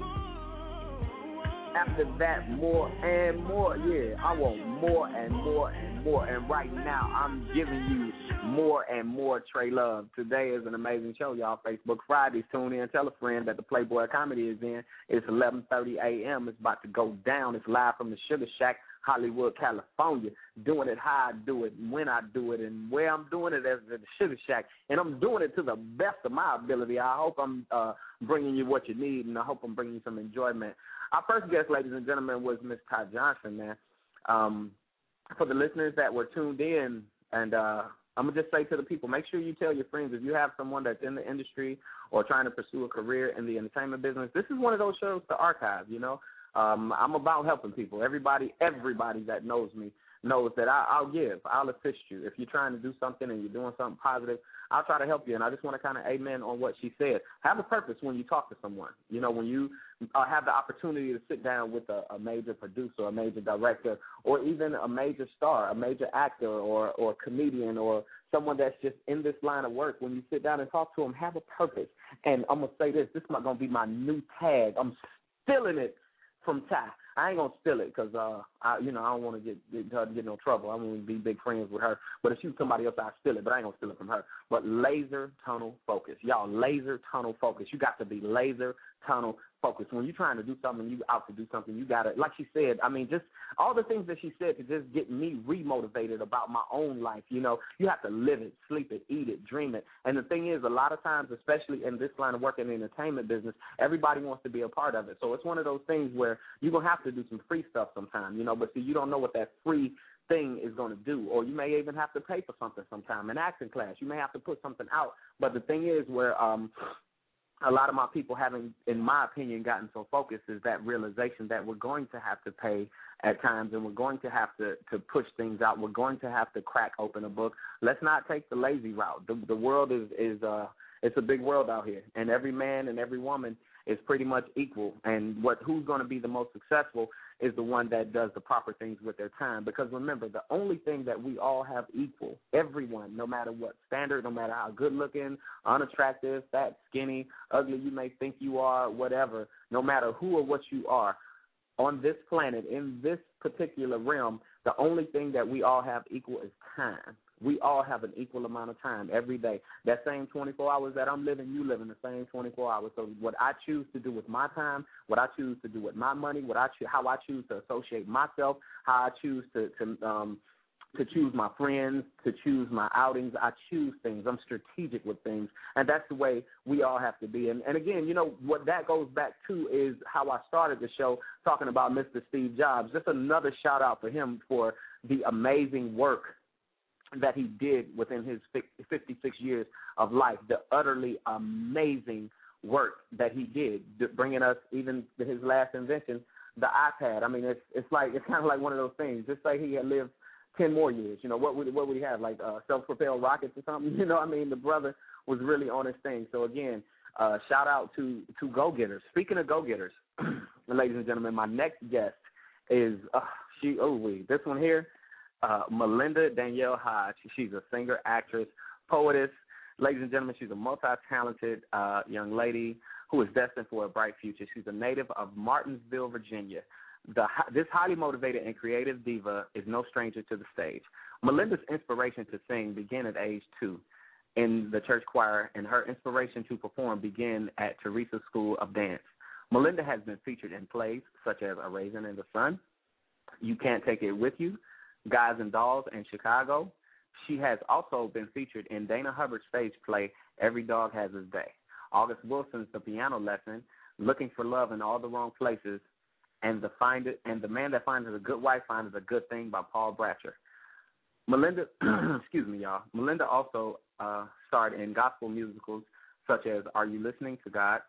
After that, more and more. Yeah, I want more and more and more. And right now, I'm giving you more and more Trey Love. Today is an amazing show, y'all. Facebook Fridays. Tune in. Tell a friend that the Playboy Comedy is in. It's eleven thirty a.m. It's about to go down. It's live from the Sugar Shack, Hollywood, California. Doing it how I do it, when I do it, and where I'm doing it as at the Sugar Shack. And I'm doing it to the best of my ability. I hope I'm uh, bringing you what you need, and I hope I'm bringing you some enjoyment. Our first guest, ladies and gentlemen, was Miss Ty Johnson, man. Um, for the listeners that were tuned in, and uh, I'm going to just say to the people, make sure you tell your friends if you have someone that's in the industry or trying to pursue a career in the entertainment business, this is one of those shows to archive, you know. Um, I'm about helping people. Everybody, everybody that knows me knows that I, I'll give, I'll assist you. If you're trying to do something and you're doing something positive, I'll try to help you. And I just want to kind of amen on what she said. Have a purpose when you talk to someone. You know, when you uh, have the opportunity to sit down with a, a major producer, a major director, or even a major star, a major actor or, or comedian or someone that's just in this line of work, when you sit down and talk to them, have a purpose. And I'm going to say this, this is not going to be my new tag. I'm stealing it from Ty. I ain't going to steal it because, uh, I, you know, I don't want to get, get her to get no trouble. I want to be big friends with her. But if she was somebody else, I'd steal it, but I ain't going to steal it from her. But laser tunnel focus. Y'all, laser tunnel focus. You got to be laser tunnel focus. When you're trying to do something, you out to do something, you got to, like she said, I mean, just all the things that she said to just get me remotivated about my own life. You know, you have to live it, sleep it, eat it, dream it. And the thing is, a lot of times, especially in this line of work in the entertainment business, everybody wants to be a part of it. So it's one of those things where you're going to have to do some free stuff sometime, you know, but see, you don't know what that free thing is going to do, or you may even have to pay for something sometime, an acting class. You may have to put something out. But the thing is where um, a lot of my people haven't, in my opinion, gotten so focused is that realization that we're going to have to pay at times, and we're going to have to, to push things out. We're going to have to crack open a book. Let's not take the lazy route. The, the world is, is uh, it's a big world out here, and every man and every woman is pretty much equal. And what who's going to be the most successful is the one that does the proper things with their time. Because remember, the only thing that we all have equal, everyone, no matter what standard, no matter how good looking, unattractive, fat, skinny, ugly you may think you are, whatever, no matter who or what you are, on this planet, in this particular realm, the only thing that we all have equal is time. We all have an equal amount of time every day. That same twenty-four hours that I'm living, you live in the same twenty-four hours. So what I choose to do with my time, what I choose to do with my money, what I cho- how I choose to associate myself, how I choose to, to um to choose my friends, to choose my outings. I choose things. I'm strategic with things, and that's the way we all have to be. And, and again, you know, what that goes back to is how I started the show talking about Mister Steve Jobs. Just another shout-out for him for the amazing work that he did within his fifty-six years of life, the utterly amazing work that he did, bringing us even his last invention, the iPad. I mean, it's it's like it's kind of like one of those things. Just say he had lived ten more years, you know, what would what would he have, like uh, self-propelled rockets or something? You know, I mean, the brother was really on his thing. So again, uh, shout out to to go-getters. Speaking of go-getters, ladies and gentlemen, my next guest is uh, she. Oh, wait, this one here. Uh, Melinda Danielle Hodge. She's a singer, actress, poetess. Ladies and gentlemen, she's a multi-talented uh, young lady who is destined for a bright future. She's a native of Martinsville, Virginia. The, this highly motivated and creative diva is no stranger to the stage. Melinda's inspiration to sing began at age two in the church choir, and her inspiration to perform began at Teresa School of Dance. Melinda has been featured in plays such as A Raisin in the Sun, You Can't Take It With You, Guys and Dolls, and Chicago. She has also been featured in Dana Hubbard's stage play Every Dog Has His Day, August Wilson's The Piano Lesson, Looking for Love in All the Wrong Places, and the find it, and The Man That Finds a Good Wife Finds a Good Thing by Paul Bratcher. Melinda, excuse me, y'all. Melinda also uh, starred in gospel musicals such as Are You Listening to God?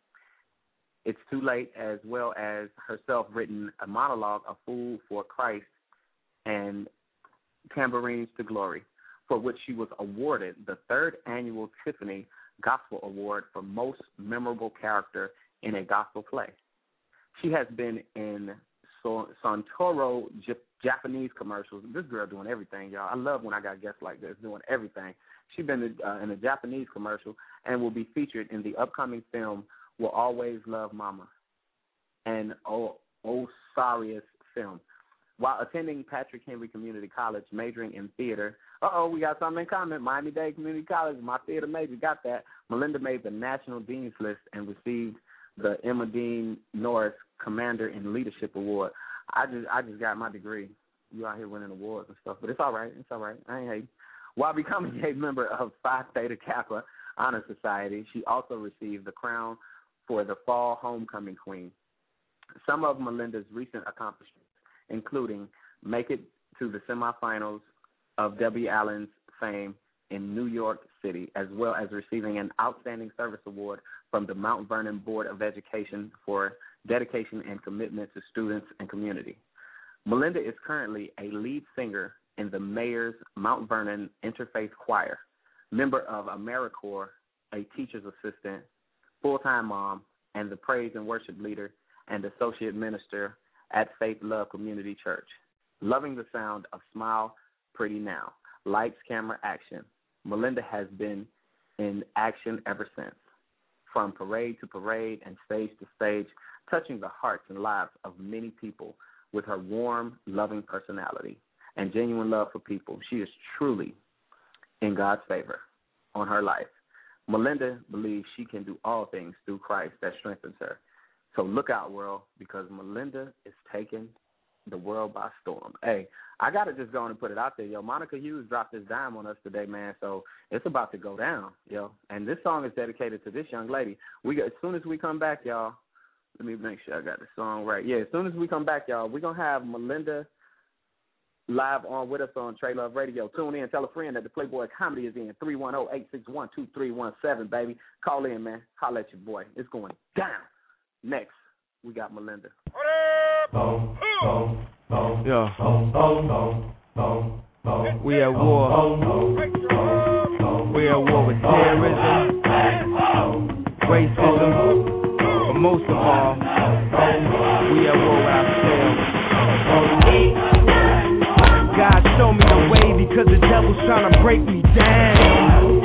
It's Too Late, as well as herself written a monologue, A Fool for Christ, and Tambourines to Glory, for which she was awarded the third annual Tiffany Gospel Award for Most Memorable Character in a Gospel Play. She has been in so- Santoro J- Japanese commercials. This girl doing everything, y'all. I love when I got guests like this doing everything. She's been uh, in a Japanese commercial and will be featured in the upcoming film Will Always Love Mama, an o- Osarius film. While attending Patrick Henry Community College, majoring in theater, uh-oh, we got something in common. Miami-Dade Community College, my theater major, got that. Melinda made the National Dean's List and received the Emma Dean Norris Commander in Leadership Award. I just I just got my degree. You out here winning awards and stuff, but it's all right. It's all right. I ain't hating. While becoming a member of Phi Theta Kappa Honor Society, she also received the crown for the Fall Homecoming Queen. Some of Melinda's recent accomplishments, including make it to the semifinals of Debbie Allen's fame in New York City, as well as receiving an Outstanding Service Award from the Mount Vernon Board of Education for dedication and commitment to students and community. Melinda is currently a lead singer in the Mayor's Mount Vernon Interfaith Choir, member of AmeriCorps, a teacher's assistant, full-time mom, and the praise and worship leader and associate minister at Faith Love Community Church. Loving the sound of Smile Pretty Now, lights, camera, action. Melinda has been in action ever since, from parade to parade and stage to stage, touching the hearts and lives of many people with her warm, loving personality and genuine love for people. She is truly in God's favor on her life. Melinda believes she can do all things through Christ that strengthens her. So look out, world, because Melinda is taking the world by storm. Hey, I got to just go on and put it out there, yo. Monica Hughes dropped this dime on us today, man, so it's about to go down, yo. And this song is dedicated to this young lady. We got, as soon as we come back, y'all, let me make sure I got the song right. Yeah, as soon as we come back, y'all, we're going to have Melinda live on with us on Trey Love Radio. Tune in, tell a friend that the Playboy Comedy is in. three one zero, eight six one, two three one seven, baby. Call in, man. Holla at your boy. It's going down. Next, we got Melinda. Boom, boom, boom. Yeah. Boom, boom, boom, boom, boom. We at war. We at war with terrorism, racism, but most of all, we at war with ourselves. God show me the way because the devil's trying to break me down.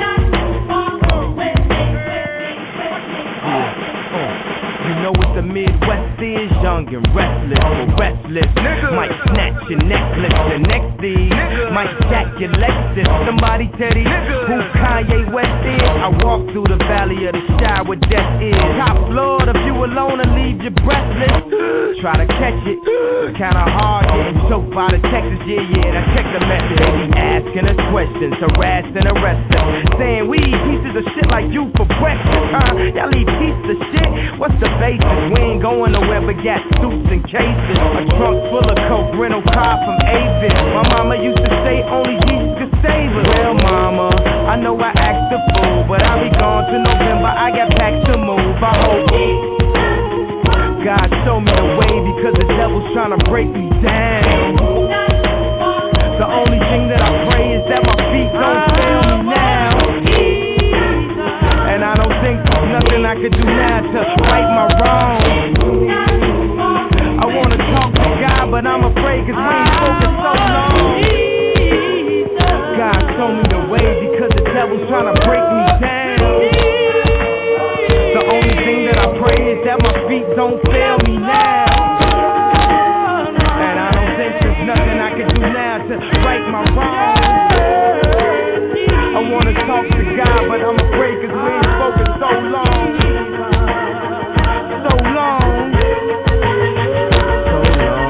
You know what the Midwest is, young and restless, or restless. Nigga. Might snatch your necklace, the next thing might jack your Lexus. Somebody tell these who Kanye West is. I walk through the valley of the shadow where death is. Top floor, if you alone and leave you breathless. Try to catch it, kinda hard getting choked by the Texas. Yeah, yeah, now check the message. They be asking us questions, harassed and arrested, saying we eat pieces of shit like you for breakfast. Huh? Y'all eat pieces of shit? What's the basis? We ain't going nowhere but got suits and cases. A trunk full of coke, rental car from Avis. My mama used to say only Jesus could save us. Well, mama, I know I act a fool, but I'll be gone to November. I got packed to move. I hope God show me the way because the devil's trying to break me down. The only thing that I pray is that my feet don't fail me now. And I don't think there's nothing I could do now to right my wrongs. I wanna talk to God, but I'm afraid cause we ain't spoken so long. God show me the way because the devil's trying to break me down. The only thing that I pray is that my feet don't fail me now. And I don't think there's nothing I can do now to right my wrongs. I wanna talk to God, but I'm afraid cause we ain't spoken so long. So long. So long.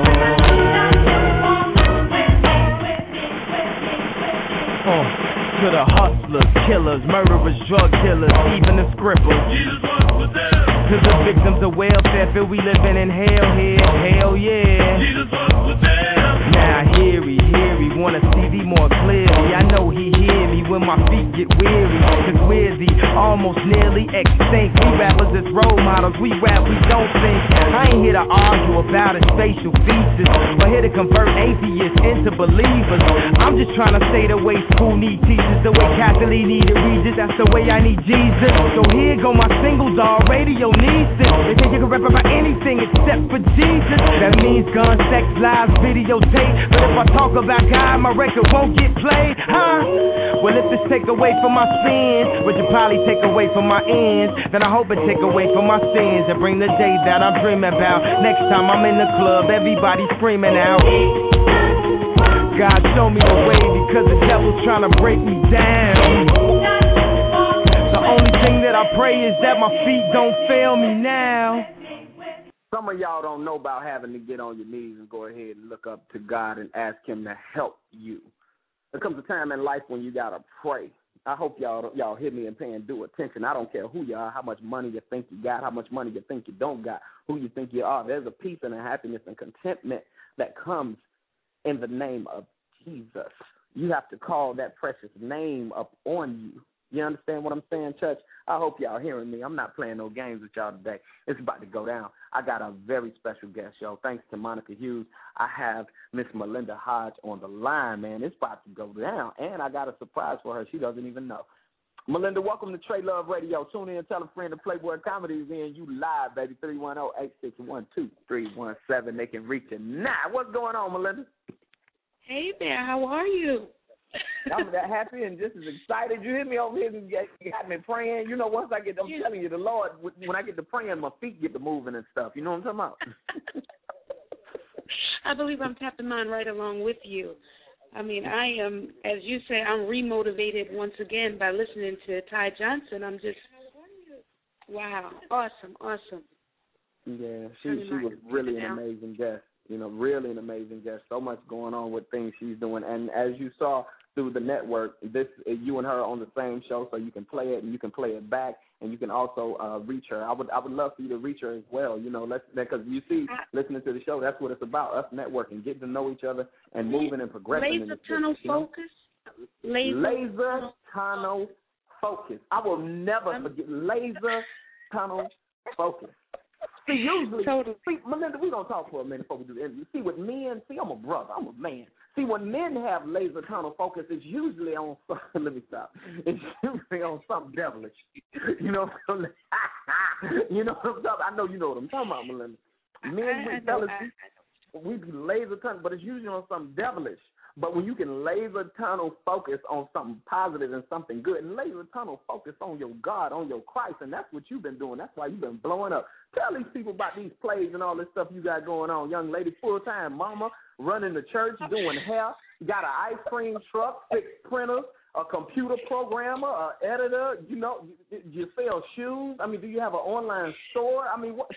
Uh, to the hustlers, killers, murderers, drug dealers, even the scribblers. To the victims of welfare, feel we living in hell here, hell yeah. Now hear he, hear he, wanna see thee more clearly. I know he hear me when my feet get weary. Cause we're the almost nearly extinct. We rappers as role models, we rap, we don't think. I ain't here to argue about his facial features, but here to convert atheists into believers. I'm just trying to say the way school need teachers, the way Catholic needed Regis, that's the way I need Jesus. So here go my singles, all radio needs it. They think you can rap about anything except for Jesus. That means gun, sex, lies, videotape. But if I talk about God, my record won't get played, huh? Well, if this take away from my sins, which will probably take away from my ends, then I hope it take away from my sins and bring the day that I'm dreaming about. Next time I'm in the club, everybody screaming out. God show me the way because the devil's trying to break me down. The only thing that I pray is that my feet don't fail me now. Some of y'all don't know about having to get on your knees and go ahead and look up to God and ask him to help you. There comes a time in life when you got to pray. I hope y'all y'all hear me and paying due attention. I don't care who you are, how much money you think you got, how much money you think you don't got, who you think you are. There's a peace and a happiness and contentment that comes in the name of Jesus. You have to call that precious name up on you. You understand what I'm saying, Church? I hope y'all hearing me. I'm not playing no games with y'all today. It's about to go down. I got a very special guest, yo. Thanks to Monica Hughes, I have Miss Melinda Hodge on the line, man. It's about to go down, and I got a surprise for her. She doesn't even know. Melinda, welcome to Trey Love Radio. Tune in, tell a friend to Playboy Comedies in. You live, baby. three one zero, eight six one, two three one seven. They can reach you now. What's going on, Melinda? Hey there, how are you? I'm that happy and just as excited. You hear me over here? You got me praying. You know, once I get, I'm yeah. telling you, the Lord, when I get to praying, my feet get to moving and stuff. You know what I'm talking about? I believe I'm tapping mine right along with you. I mean, I am, as you say, I'm remotivated once again by listening to Ty Johnson. I'm just, wow, awesome, awesome. Yeah, she she was really an amazing guest. You know, really an amazing guest. So much going on with things she's doing. And as you saw through the network, this you and her are on the same show, so you can play it and you can play it back, and you can also uh, reach her. I would I would love for you to reach her as well. You know, let's because you see, listening to the show, that's what it's about. Us networking, getting to know each other, and moving and progressing. Laser tunnel focus. Laser, laser tunnel focus. I will never um, forget laser tunnel focus. See, usually, totally. see, Melinda, we're going to talk for a minute before we do the interview. See, with men, see, I'm a brother, I'm a man. See, when men have laser tunnel focus, it's usually on, let me stop, it's usually on something devilish. You know what I'm You know what I'm talking about? I know you know what I'm talking about, Melinda. Men, we, fellas, we, we be laser tunnel, but it's usually on something devilish. But when you can laser tunnel focus on something positive and something good, and laser tunnel focus on your God, on your Christ, and that's what you've been doing. That's why you've been blowing up. Tell these people about these plays and all this stuff you got going on. Young lady, full-time mama, running the church, doing hair, got an ice cream truck, six printers, a computer programmer, an editor. You know, you, you sell shoes. I mean, do you have an online store? I mean, what?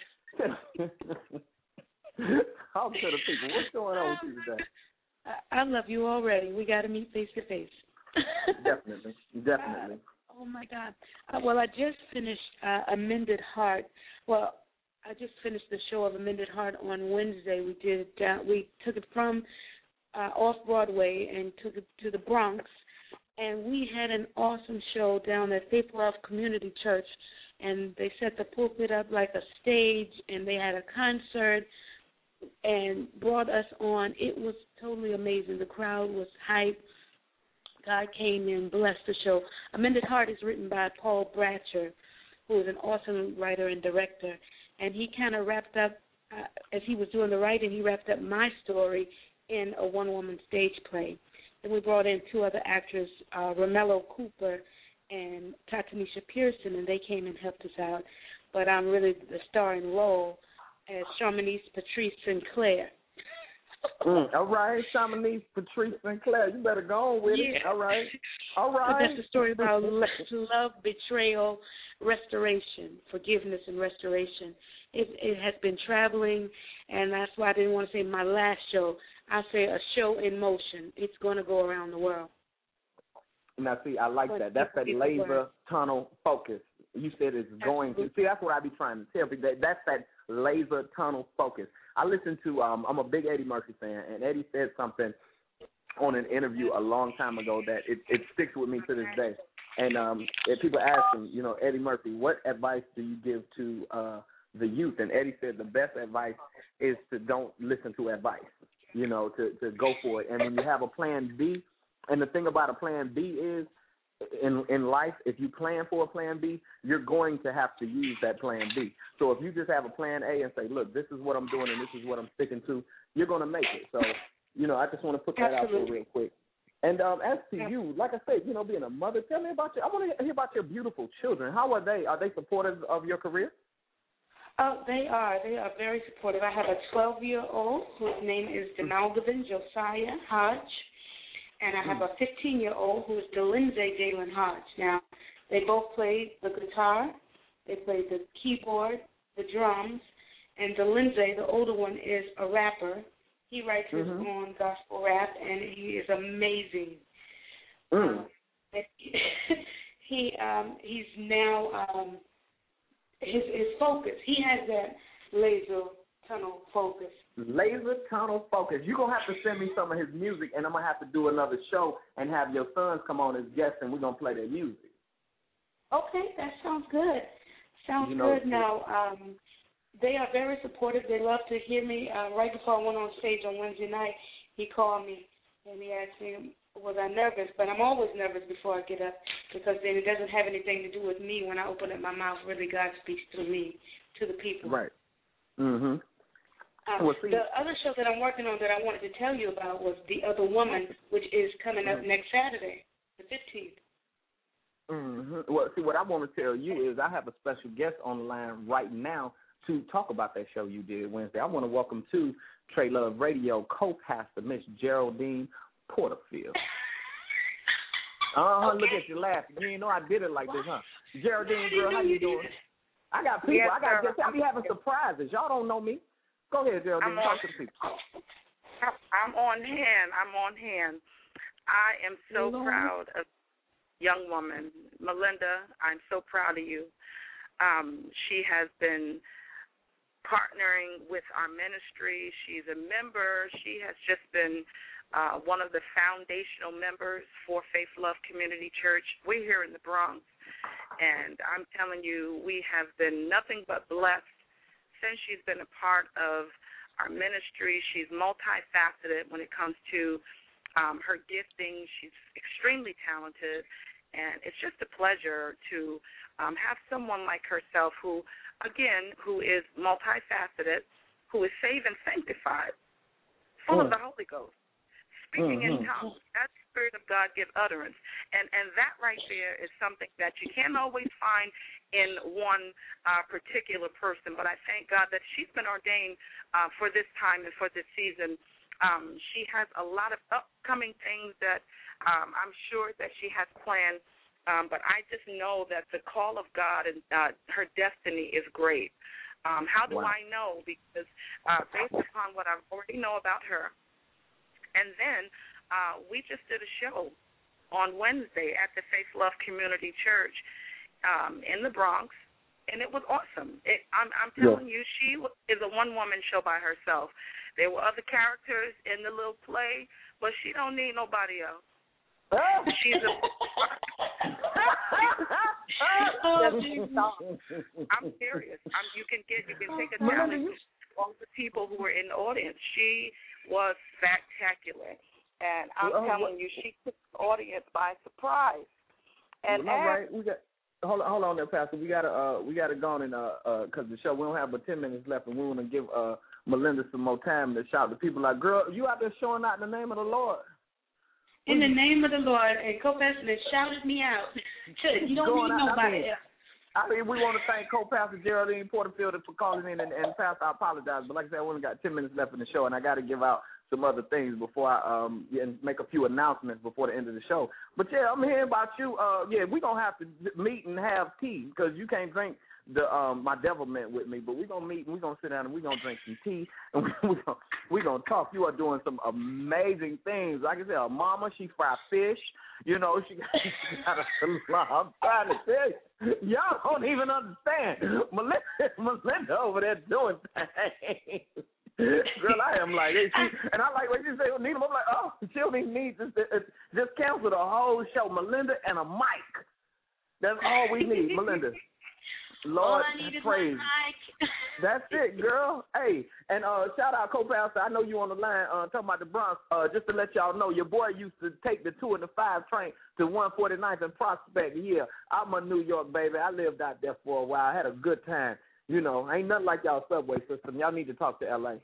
Talk to the people. What's going on with you today? I love you already. We got to meet face to face. Definitely, definitely. Uh, oh my God. Uh, well, I just finished uh, Amended Heart. Well, I just finished the show of Amended Heart on Wednesday. We did. Uh, we took it from uh, off Broadway and took it to the Bronx, and we had an awesome show down at Faith Love Community Church. And they set the pulpit up like a stage, and they had a concert and brought us on. It was totally amazing. The crowd was hyped. God came in, blessed the show. Amended Heart is written by Paul Bratcher, who is an awesome writer and director. And he kind of wrapped up, uh, as he was doing the writing, he wrapped up my story in a one-woman stage play. Then we brought in two other actors, uh, Romello Cooper and Tatanisha Pearson, and they came and helped us out. But I'm really the starring role as Sharmanice Patrice Sinclair. mm, all right, Sharmanice Patrice Sinclair. You better go on with yeah. it. All right. All right. But that's a story about love, betrayal, restoration, forgiveness, and restoration. It, it has been traveling, and that's why I didn't want to say my last show. I say a show in motion. It's going to go around the world. Now, see, I like that. That's that laser tunnel focus. You said it's going to. See, that's what I be trying to tell people. That, that's that laser tunnel focus. I listened to, um, I'm a big Eddie Murphy fan, and Eddie said something on an interview a long time ago that it, it sticks with me to this day. And um, if people ask him, you know, Eddie Murphy, what advice do you give to uh, the youth? And Eddie said the best advice is to don't listen to advice, you know, to, to go for it. And when you have a plan B, and the thing about a plan B is, in in life, if you plan for a plan B, you're going to have to use that plan B. So if you just have a plan A and say, look, this is what I'm doing and this is what I'm sticking to, you're going to make it. So, you know, I just want to put that Absolutely. out there real quick. And um, as to you, like I said, you know, being a mother, tell me about your, I want to hear about your beautiful children. How are they? Are they supportive of your career? Oh, they are. They are very supportive. I have a twelve-year-old whose name is Demalgavin Josiah Hodge. And I have a fifteen-year-old who is Delinze Jalen Hodge. Now, they both play the guitar, they play the keyboard, the drums, and Delinze, the older one, is a rapper. He writes his mm-hmm. own gospel rap, and he is amazing. Mm. Um, he um, he's now um, his his focus. He has that laser tunnel focus. Laser tunnel focus. You're going to have to send me some of his music, and I'm going to have to do another show and have your sons come on as guests, and we're going to play their music. Okay, that sounds good. Sounds You know, good. Now, um, they are very supportive. They love to hear me. Uh, right before I went on stage on Wednesday night, he called me and he asked me, was I nervous? But I'm always nervous before I get up because then it doesn't have anything to do with me. When I open up my mouth, really God speaks through me to the people. Right. Mm-hmm. Um, well, see, the other show that I'm working on that I wanted to tell you about was The Other Woman, which is coming up next Saturday, the fifteenth. Mm-hmm. Well, see, what I want to tell you is I have a special guest on the line right now to talk about that show you did Wednesday. I want to welcome to Trey Love Radio co-pastor Miss Geraldine Porterfield. Uh-huh, okay. Look at you laughing. You didn't know I did it like this, huh? Geraldine, girl, how you doing? I got people. Yes, I got sir. I be having surprises. Y'all don't know me. Go ahead, Geraldine. I'm Talk on, to the people. I'm on hand. I'm on hand. I am so Lord. proud of young woman, Melinda. I'm so proud of you. Um, she has been partnering with our ministry. She's a member. She has just been uh, one of the foundational members for Faith Love Community Church. We're here in the Bronx, and I'm telling you, we have been nothing but blessed since she's been a part of our ministry. She's multifaceted when it comes to um, her gifting. She's extremely talented, and it's just a pleasure to um, have someone like herself who, again, who is multifaceted, who is saved and sanctified, full mm. of the Holy Ghost, speaking mm-hmm. in tongues. That's the Spirit of God give utterance. And, and that right there is something that you can't always find in one uh, particular person. But I thank God that she's been ordained uh, for this time and for this season. Um, she has a lot of upcoming things that um, I'm sure that she has planned. Um, but I just know that the call of God and uh, her destiny is great. Um, how do wow. I know? Because uh, based upon what I already know about her, and then uh, we just did a show on Wednesday at the Faith Love Community Church um, in the Bronx, and it was awesome. It, I'm, I'm telling yeah. you, she is a one-woman show by herself. There were other characters in the little play, but she don't need nobody else. She's a. I'm serious. I'm, you can get, you can take a down and all the people who were in the audience. She was spectacular, and I'm well, telling you, she took the audience by surprise. And well, all right, we got. Hold on, hold on there, Pastor. We gotta, uh, we gotta go on and, uh, uh, cause the show we don't have but ten minutes left, and we want to give uh Melinda some more time to shout to people like, girl, you out there showing out in the name of the Lord. In the name of the Lord, and co-pastor shouted me out. You don't need nobody else. I mean, we want to thank co-pastor Geraldine Porterfield for calling in, and, and Pastor, I apologize, but like I said, I only got ten minutes left in the show, and I got to give out some other things before I um and make a few announcements before the end of the show. But yeah, I'm hearing about you. Uh, yeah, we're gonna have to meet and have tea because you can't drink the um my devilment with me. But we're gonna meet and we're gonna sit down and we're gonna drink some tea and we're gonna we're gonna talk. You are doing some amazing things. Like I said, her mama, she fry fish. You know, she got, she got a salon. I'm trying to tell you, y'all don't even understand. Melinda, Melinda over there doing things. Girl, I am like, she, and I like when you say need them. I'm like, oh, she don't even need just just cancel the whole show. Melinda and a mic. That's all we need, Melinda. Lord, all I need praise. Is my mic. That's it, girl. Hey, and uh, shout out, co-pastor. I know you on the line uh, talking about the Bronx. Uh, just to let y'all know, your boy used to take the two and the five train to one forty-ninth and Prospect. Yeah, I'm a New York baby. I lived out there for a while. I had a good time. You know, ain't nothing like y'all subway system. Y'all need to talk to L A.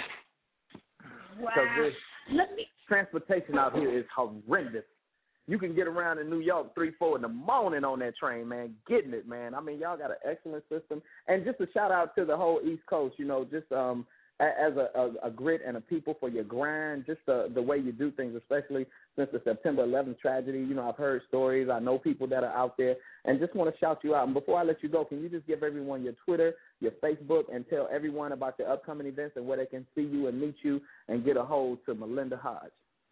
Wow. Let me. Transportation out here is horrendous. You can get around in New York three, four in the morning on that train, man, getting it, man. I mean, y'all got an excellent system. And just a shout out to the whole East Coast, you know, just um, as a, a, a grit and a people for your grind, just the, the way you do things, especially since the September eleventh tragedy. You know, I've heard stories. I know people that are out there, and just want to shout you out. And before I let you go, can you just give everyone your Twitter, your Facebook, and tell everyone about your upcoming events and where they can see you and meet you and get a hold to Melinda Hodge?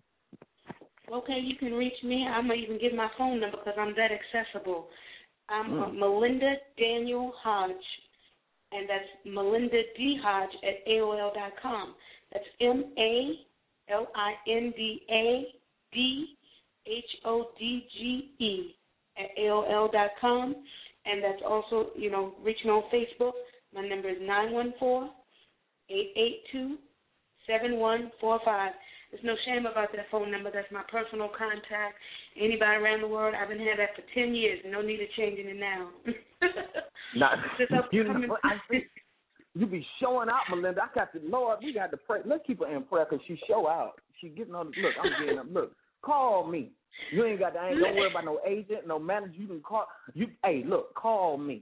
Okay, you can reach me. I'm going to even give my phone number because I'm that accessible. I'm mm. uh, Melinda Daniel Hodge, and that's Melinda D. Hodge at A O L dot com. That's M A L I N D A D H O D G E at A O L dot com. And that's also, you know, reach me on Facebook. My number is nine one four, eight eight two, seven one four five. There's no shame about that phone number. That's my personal contact. Anybody around the world, I've been had that for ten years. No need of changing it now. Now, you know, I think you be showing out, Melinda. I got to, Lord, we got to pray. Let's keep her in prayer because she show out. She getting on the, look, I'm getting up. Look, call me. You ain't got to, I ain't don't worry about no agent, no manager. You can call, you. Hey, look, call me.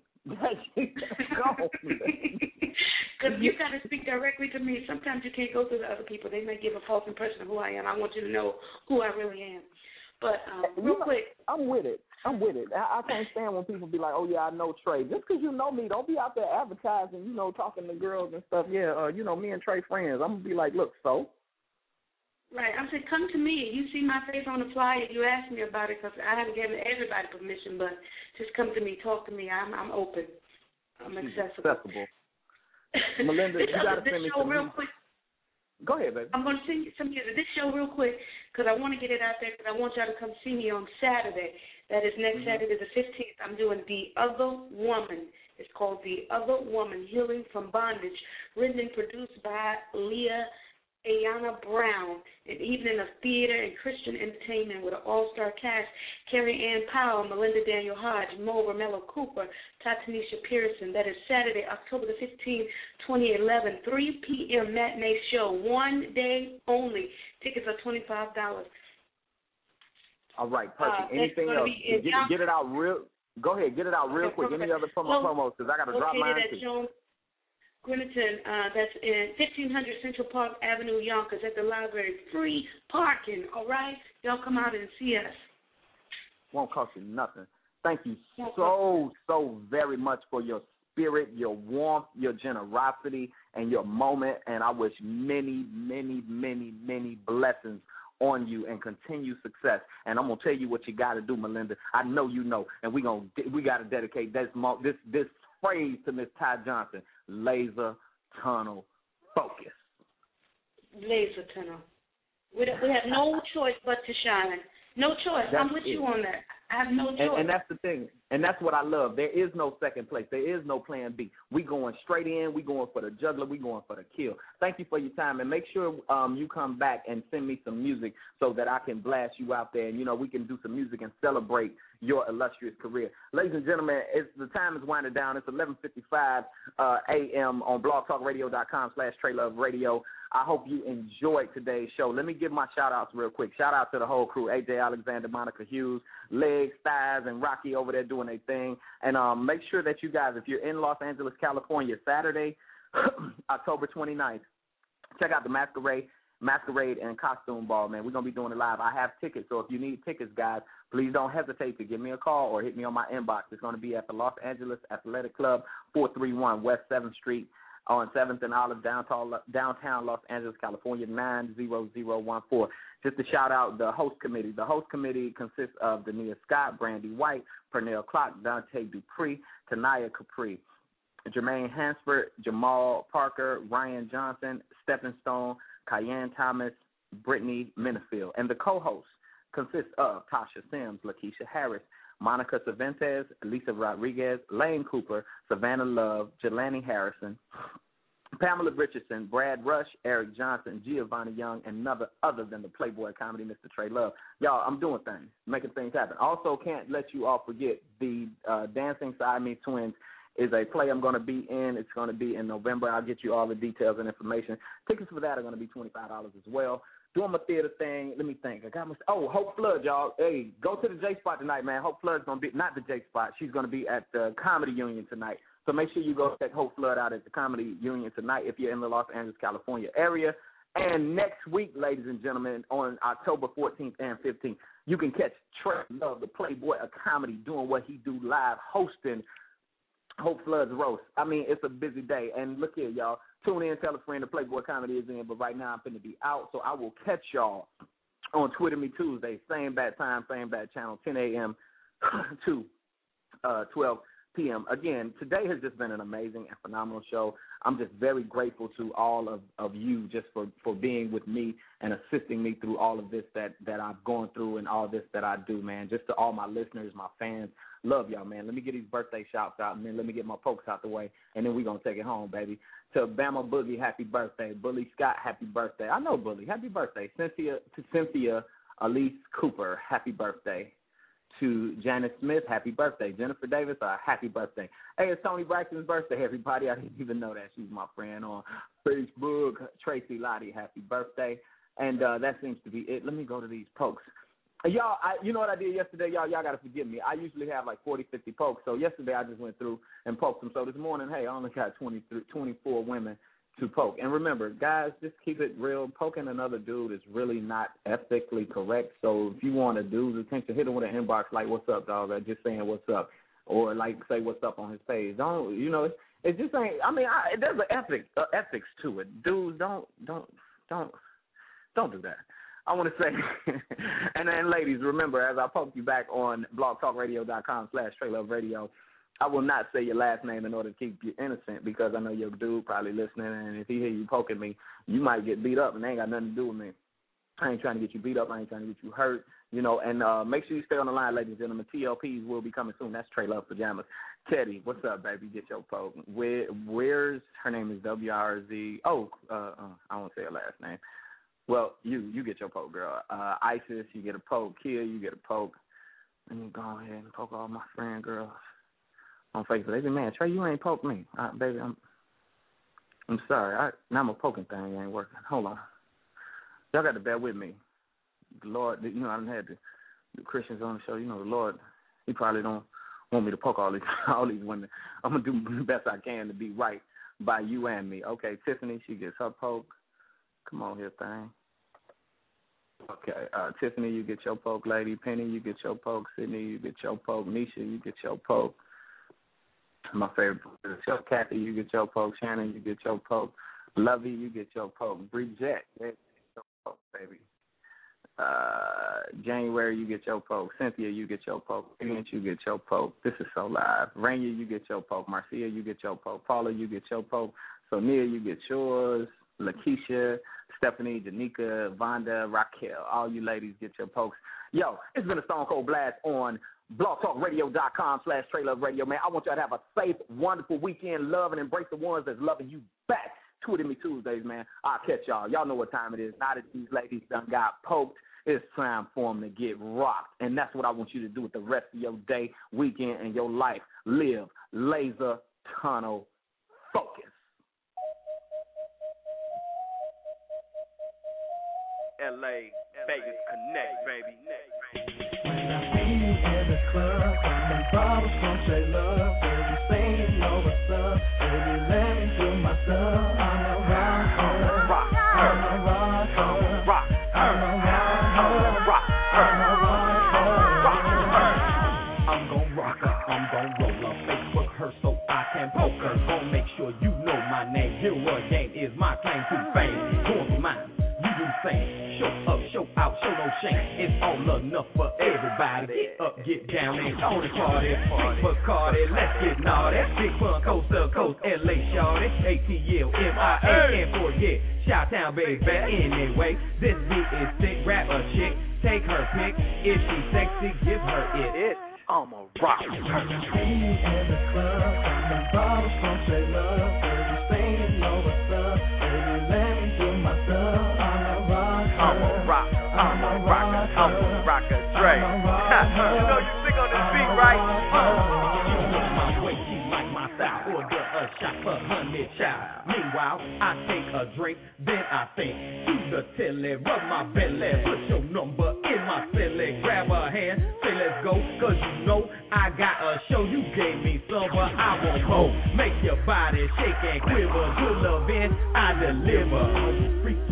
Call me. Because you got to speak directly to me. Sometimes you can't go through the other people. They may give a false impression of who I am. I want you to know who I really am. But um, real know, quick. I'm with it. I'm with it. I, I can't stand when people be like, oh, yeah, I know Trey. Just because you know me, don't be out there advertising, you know, talking to girls and stuff. Yeah, uh, you know, me and Trey friends. I'm going to be like, look, so. Right. I'm saying, come to me. You see my face on the flyer. You asked me about it because I haven't given everybody permission, but just come to me, talk to me. I'm I'm open. I'm accessible. accessible. Melinda, this, you got to this send me show some real music. quick. Go ahead, baby. I'm going to send you some music. This show real quick because I want to get it out there because I want y'all to come see me on Saturday. That is next mm-hmm. Saturday the fifteenth. I'm doing The Other Woman. It's called The Other Woman, Healing from Bondage, written and produced by Leah Ayana Brown, an evening of theater and Christian entertainment with an all-star cast: Carrie Ann Powell, Melinda Daniel Hodge, Mo Romello Cooper, Tatanisha Pearson. That is Saturday, October the fifteenth, twenty eleven, three p.m. matinee show, one day only. Tickets are twenty-five dollars. All right, perfect. Uh, Anything else? Get, get it out real. Go ahead, get it out real okay, quick. perfect. Any other promo well, promos? Because I got to drop mine at too. Jones, Grenington, uh, that's in fifteen hundred Central Park Avenue, Yonkers, at the library. Free parking, all right? Y'all come out and see us. Won't cost you nothing. Thank you so, so very much for your spirit, your warmth, your generosity, and your moment. And I wish many, many, many, many blessings on you and continued success. And I'm gonna tell you what you got to do, Melinda. I know you know, and we gonna we got to dedicate this this this phrase to Miss Ty Johnson: laser tunnel focus. Laser tunnel. We we have no choice but to shine. No choice. That's I'm with it. you on that. I have no choice. And, and that's the thing. And that's what I love. There is no second place. There is no plan B. We going straight in. We going for the juggler. We going for the kill. Thank you for your time. And make sure um, you come back and send me some music so that I can blast you out there. And, you know, we can do some music and celebrate your illustrious career. Ladies and gentlemen, it's, the time is winding down. It's eleven fifty-five uh, a.m. on blogtalkradio.com slash Trey Love Radio. I hope you enjoyed today's show. Let me give my shout-outs real quick. Shout-out to the whole crew, A J Alexander, Monica Hughes, Legs, Thighs, and Rocky over there doing their thing. And um, make sure that you guys, if you're in Los Angeles, California, Saturday, October twenty-ninth, check out the Masquerade, Masquerade and Costume Ball, man. We're going to be doing it live. I have tickets, so if you need tickets, guys, please don't hesitate to give me a call or hit me on my inbox. It's going to be at the Los Angeles Athletic Club, four three one West seventh Street, on seventh and Olive, downtown, downtown Los Angeles, California, nine zero zero one four. Just to shout out the host committee. The host committee consists of Dania Scott, Brandy White, Pernell Clark, Dante Dupree, Tanaya Capri, Jermaine Hansford, Jamal Parker, Ryan Johnson, Stephen Stone, Cayenne Thomas, Brittany Minifield. And the co-hosts consist of Tasha Sims, Lakeisha Harris, Monica Cervantes, Lisa Rodriguez, Lane Cooper, Savannah Love, Jelani Harrison, Pamela Richardson, Brad Rush, Eric Johnson, Giovanni Young, and another other than the Playboy comedy, Mister Trey Love. Y'all, I'm doing things, making things happen. Also, can't let you all forget the uh, Dancing Siamese Twins is a play I'm going to be in. It's going to be in November. I'll get you all the details and information. Tickets for that are going to be twenty-five dollars as well. Doing my theater thing. Let me think. I got my oh Hope Flood, y'all. Hey, go to the J Spot tonight, man. Hope Flood's gonna be not the J Spot. She's gonna be at the Comedy Union tonight. So make sure you go check Hope Flood out at the Comedy Union tonight if you're in the Los Angeles, California area. And next week, ladies and gentlemen, on October fourteenth and fifteenth, you can catch Trey Love, the Playboy of comedy, doing what he do live, hosting Hope Flood's roast. I mean, it's a busy day. And look here, y'all. Tune in, tell a friend the Playboy comedy is in. But right now, I'm finna be out, so I will catch y'all on Twitter Me Tuesday, same bad time, same bad channel, ten a.m. to uh, twelve p.m. Again, today has just been an amazing and phenomenal show. I'm just very grateful to all of, of you just for, for being with me and assisting me through all of this that, that I've gone through and all this that I do, man. Just to all my listeners, my fans, love y'all, man. Let me get these birthday shouts out, and then let me get my pokes out the way, and then we're going to take it home, baby. To Bama Boogie, happy birthday. Bully Scott, happy birthday. I know Bully, happy birthday. Cynthia To Cynthia Elise Cooper, happy birthday. To Janice Smith, happy birthday. Jennifer Davis, uh, happy birthday. Hey, it's Tony Braxton's birthday, everybody. I didn't even know that. She's my friend on Facebook. Tracy Lottie, happy birthday. And uh, that seems to be it. Let me go to these pokes. Y'all, I, you know what I did yesterday? Y'all, y'all got to forgive me. I usually have like forty, fifty pokes. So yesterday I just went through and poked them. So this morning, hey, I only got twenty-three, twenty-four women to poke. And remember, guys, just keep it real. Poking another dude is really not ethically correct. So if you want a dude's attention, hit him with an inbox like, what's up, dog? Or just saying what's up. Or like say what's up on his page. Don't, you know, it, it just ain't, I mean, I, there's an ethic, uh, ethics to it. Dudes, don't, don't, don't, don't do that. I want to say, and then ladies, remember, as I poke you back on blogtalkradio.com slash Straight Love Radio, I will not say your last name in order to keep you innocent because I know your dude probably listening, and if he hear you poking me, you might get beat up, and they ain't got nothing to do with me. I ain't trying to get you beat up. I ain't trying to get you hurt, you know, and uh, make sure you stay on the line, ladies and gentlemen. T L Ps will be coming soon. That's Straight Love Pajamas. Teddy, what's up, baby? Get your poke. Where, where's, her name is W R Z. Oh, uh, uh, I won't say her last name. Well, you you get your poke, girl. Uh, Isis, you get a poke. Kia, you get a poke. Let me go ahead and poke all my friend girls on Facebook. They say, man, Trey, you ain't poked me. Uh, baby, I'm I'm sorry. I, now my poking thing ain't working. Hold on. Y'all got to bear with me. The Lord, you know, I done had the, the Christians on the show. You know, the Lord, he probably don't want me to poke all these all these women. I'm going to do the best I can to be right by you and me. Okay, Tiffany, she gets her poke. Come on here, thing. Okay, uh, Tiffany, you get your poke, lady. Penny, you get your poke. Sydney, you get your poke. Nisha, you get your poke. My favorite is Kathy, you get your poke. Shannon, you get your poke. Lovey, you get your poke. Bridget, you get your poke, baby. Uh, January, you get your poke. Cynthia, you get your poke. Inch, you get your poke. This is so live. Rainier, you get your poke. Marcia, you get your poke. Paula, you get your poke. Sonia, you get yours. Lakeisha, Stephanie, Janika, Vonda, Raquel, all you ladies get your pokes. Yo, it's been a Stone Cold Blast on blogtalkradio.com slash Straight Love Radio, man. I want y'all to have a safe, wonderful weekend. Love and embrace the ones that's loving you back. Tweeting me Tuesdays, man. I'll catch y'all. Y'all know what time it is. Now that these ladies done got poked, it's time for them to get rocked. And that's what I want you to do with the rest of your day, weekend, and your life. Live laser tunnel focus. L A, Vegas Connect, baby. When I see you in the club, popping bottles from Straight Love, baby, say you know what's up, baby, let me do my stuff. I'm a rock, I'm a rock, I'm a rock, I'm a rock, I'm a rock, I'm a rock, I'm a rock, I'm gon' rock her, I'm gon' roll her, Facebook her so I can poke her, gon' make sure you know my name. Hero Game is my claim to fame, going through mine, you do the same. Show up, show out, show no shame. It's all enough for everybody. Get up, get down, and on the party. Drink Bacardi, let's get naughty. Big fun, coast to coast, L A shawty. A T L M I A, can't forget. Chi-Town, baby. Anyway, this beat is sick. Rap a chick, take her pick. If she's sexy, give her it. I'm a rock. When I see you in the club, popping bottles from Straight Love, baby, say you know what's up, baby, let me do my stuff. I'm a rock, I'm a rock, I'm a rocker, I'm a rocker, Dre. You know you sing on this beat, right? You know my way, she like my style. Order a shot for honey child. Meanwhile, I take a drink, then I think to the telly, rub my belly, put your number in my celly, grab her hand, say let's go, cause you know I got a show. You gave me some, but I want more. Make your body shake and quiver. Good loving, I deliver. I'm freaky, I got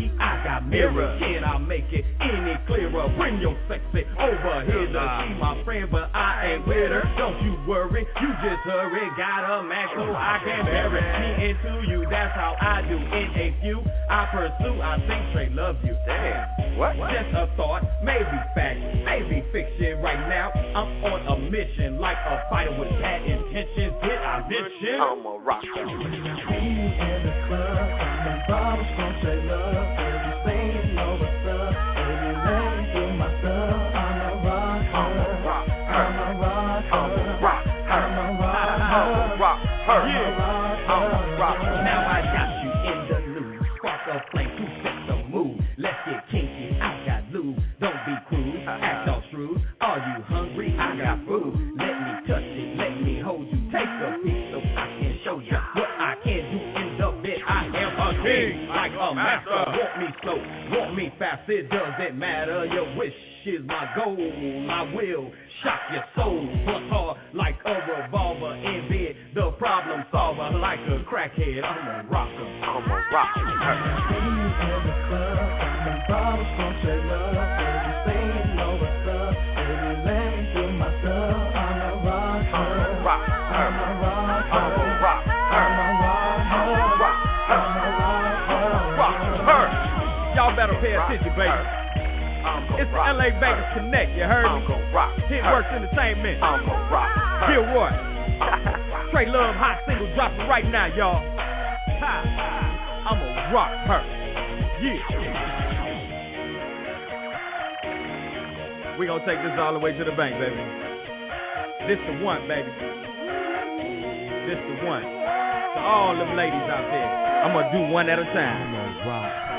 got mirrors. Can I make it any clearer? Bring your sexy over here to see my friend, but I ain't with her. Don't you worry, you just hurry. Got a Mac so I can bury me into you. That's how I do. In a few I pursue, I think straight love you. Damn, what? Just a thought, maybe fact, maybe fiction. Right now I'm on a mission, like a fighter with bad intentions. Did I mention? I'm a rocker. In the club, the bottles from straight love. Every thing you know what's up. Every man do my stuff. I'm a rocker. I'm a rocker. I'm a rocker. I'm a rocker. I'm a rocker. I'm a rocker. Now I got you in the loop. Spark a flame to set the mood. Let's get kinky. I got lube. Don't be crude. Act all shrewd. Are you hungry? I got food. Let me touch it. Let me hold you. Take a piece so I can show you what I can do in the bed. I am a king, like a master. Want me slow, want me fast. It doesn't matter. Your wish is my goal. I will shock your soul. Bust hard like a revolver in bed. The problem solver like a crackhead. I'm a rocker. I'm a rocker. In the club, the bottles from straight love. Everything you know what's up. Every man do my stuff. I'm a rocker. I'm a rocker. I'm a rocker. I'm a rocker. I'm a rocker. I'm a rocker. Y'all better pay attention, baby. It's the L A Vegas Connect, you heard me? Hit Works Entertainment. Gilroy. Straight Love hot single dropping right now, y'all. Ha. I'm a rock her. Yeah. We gonna take this all the way to the bank, baby. This the one, baby. This the one. To all them ladies out there, I'm gonna do one at a time. I'm a rock.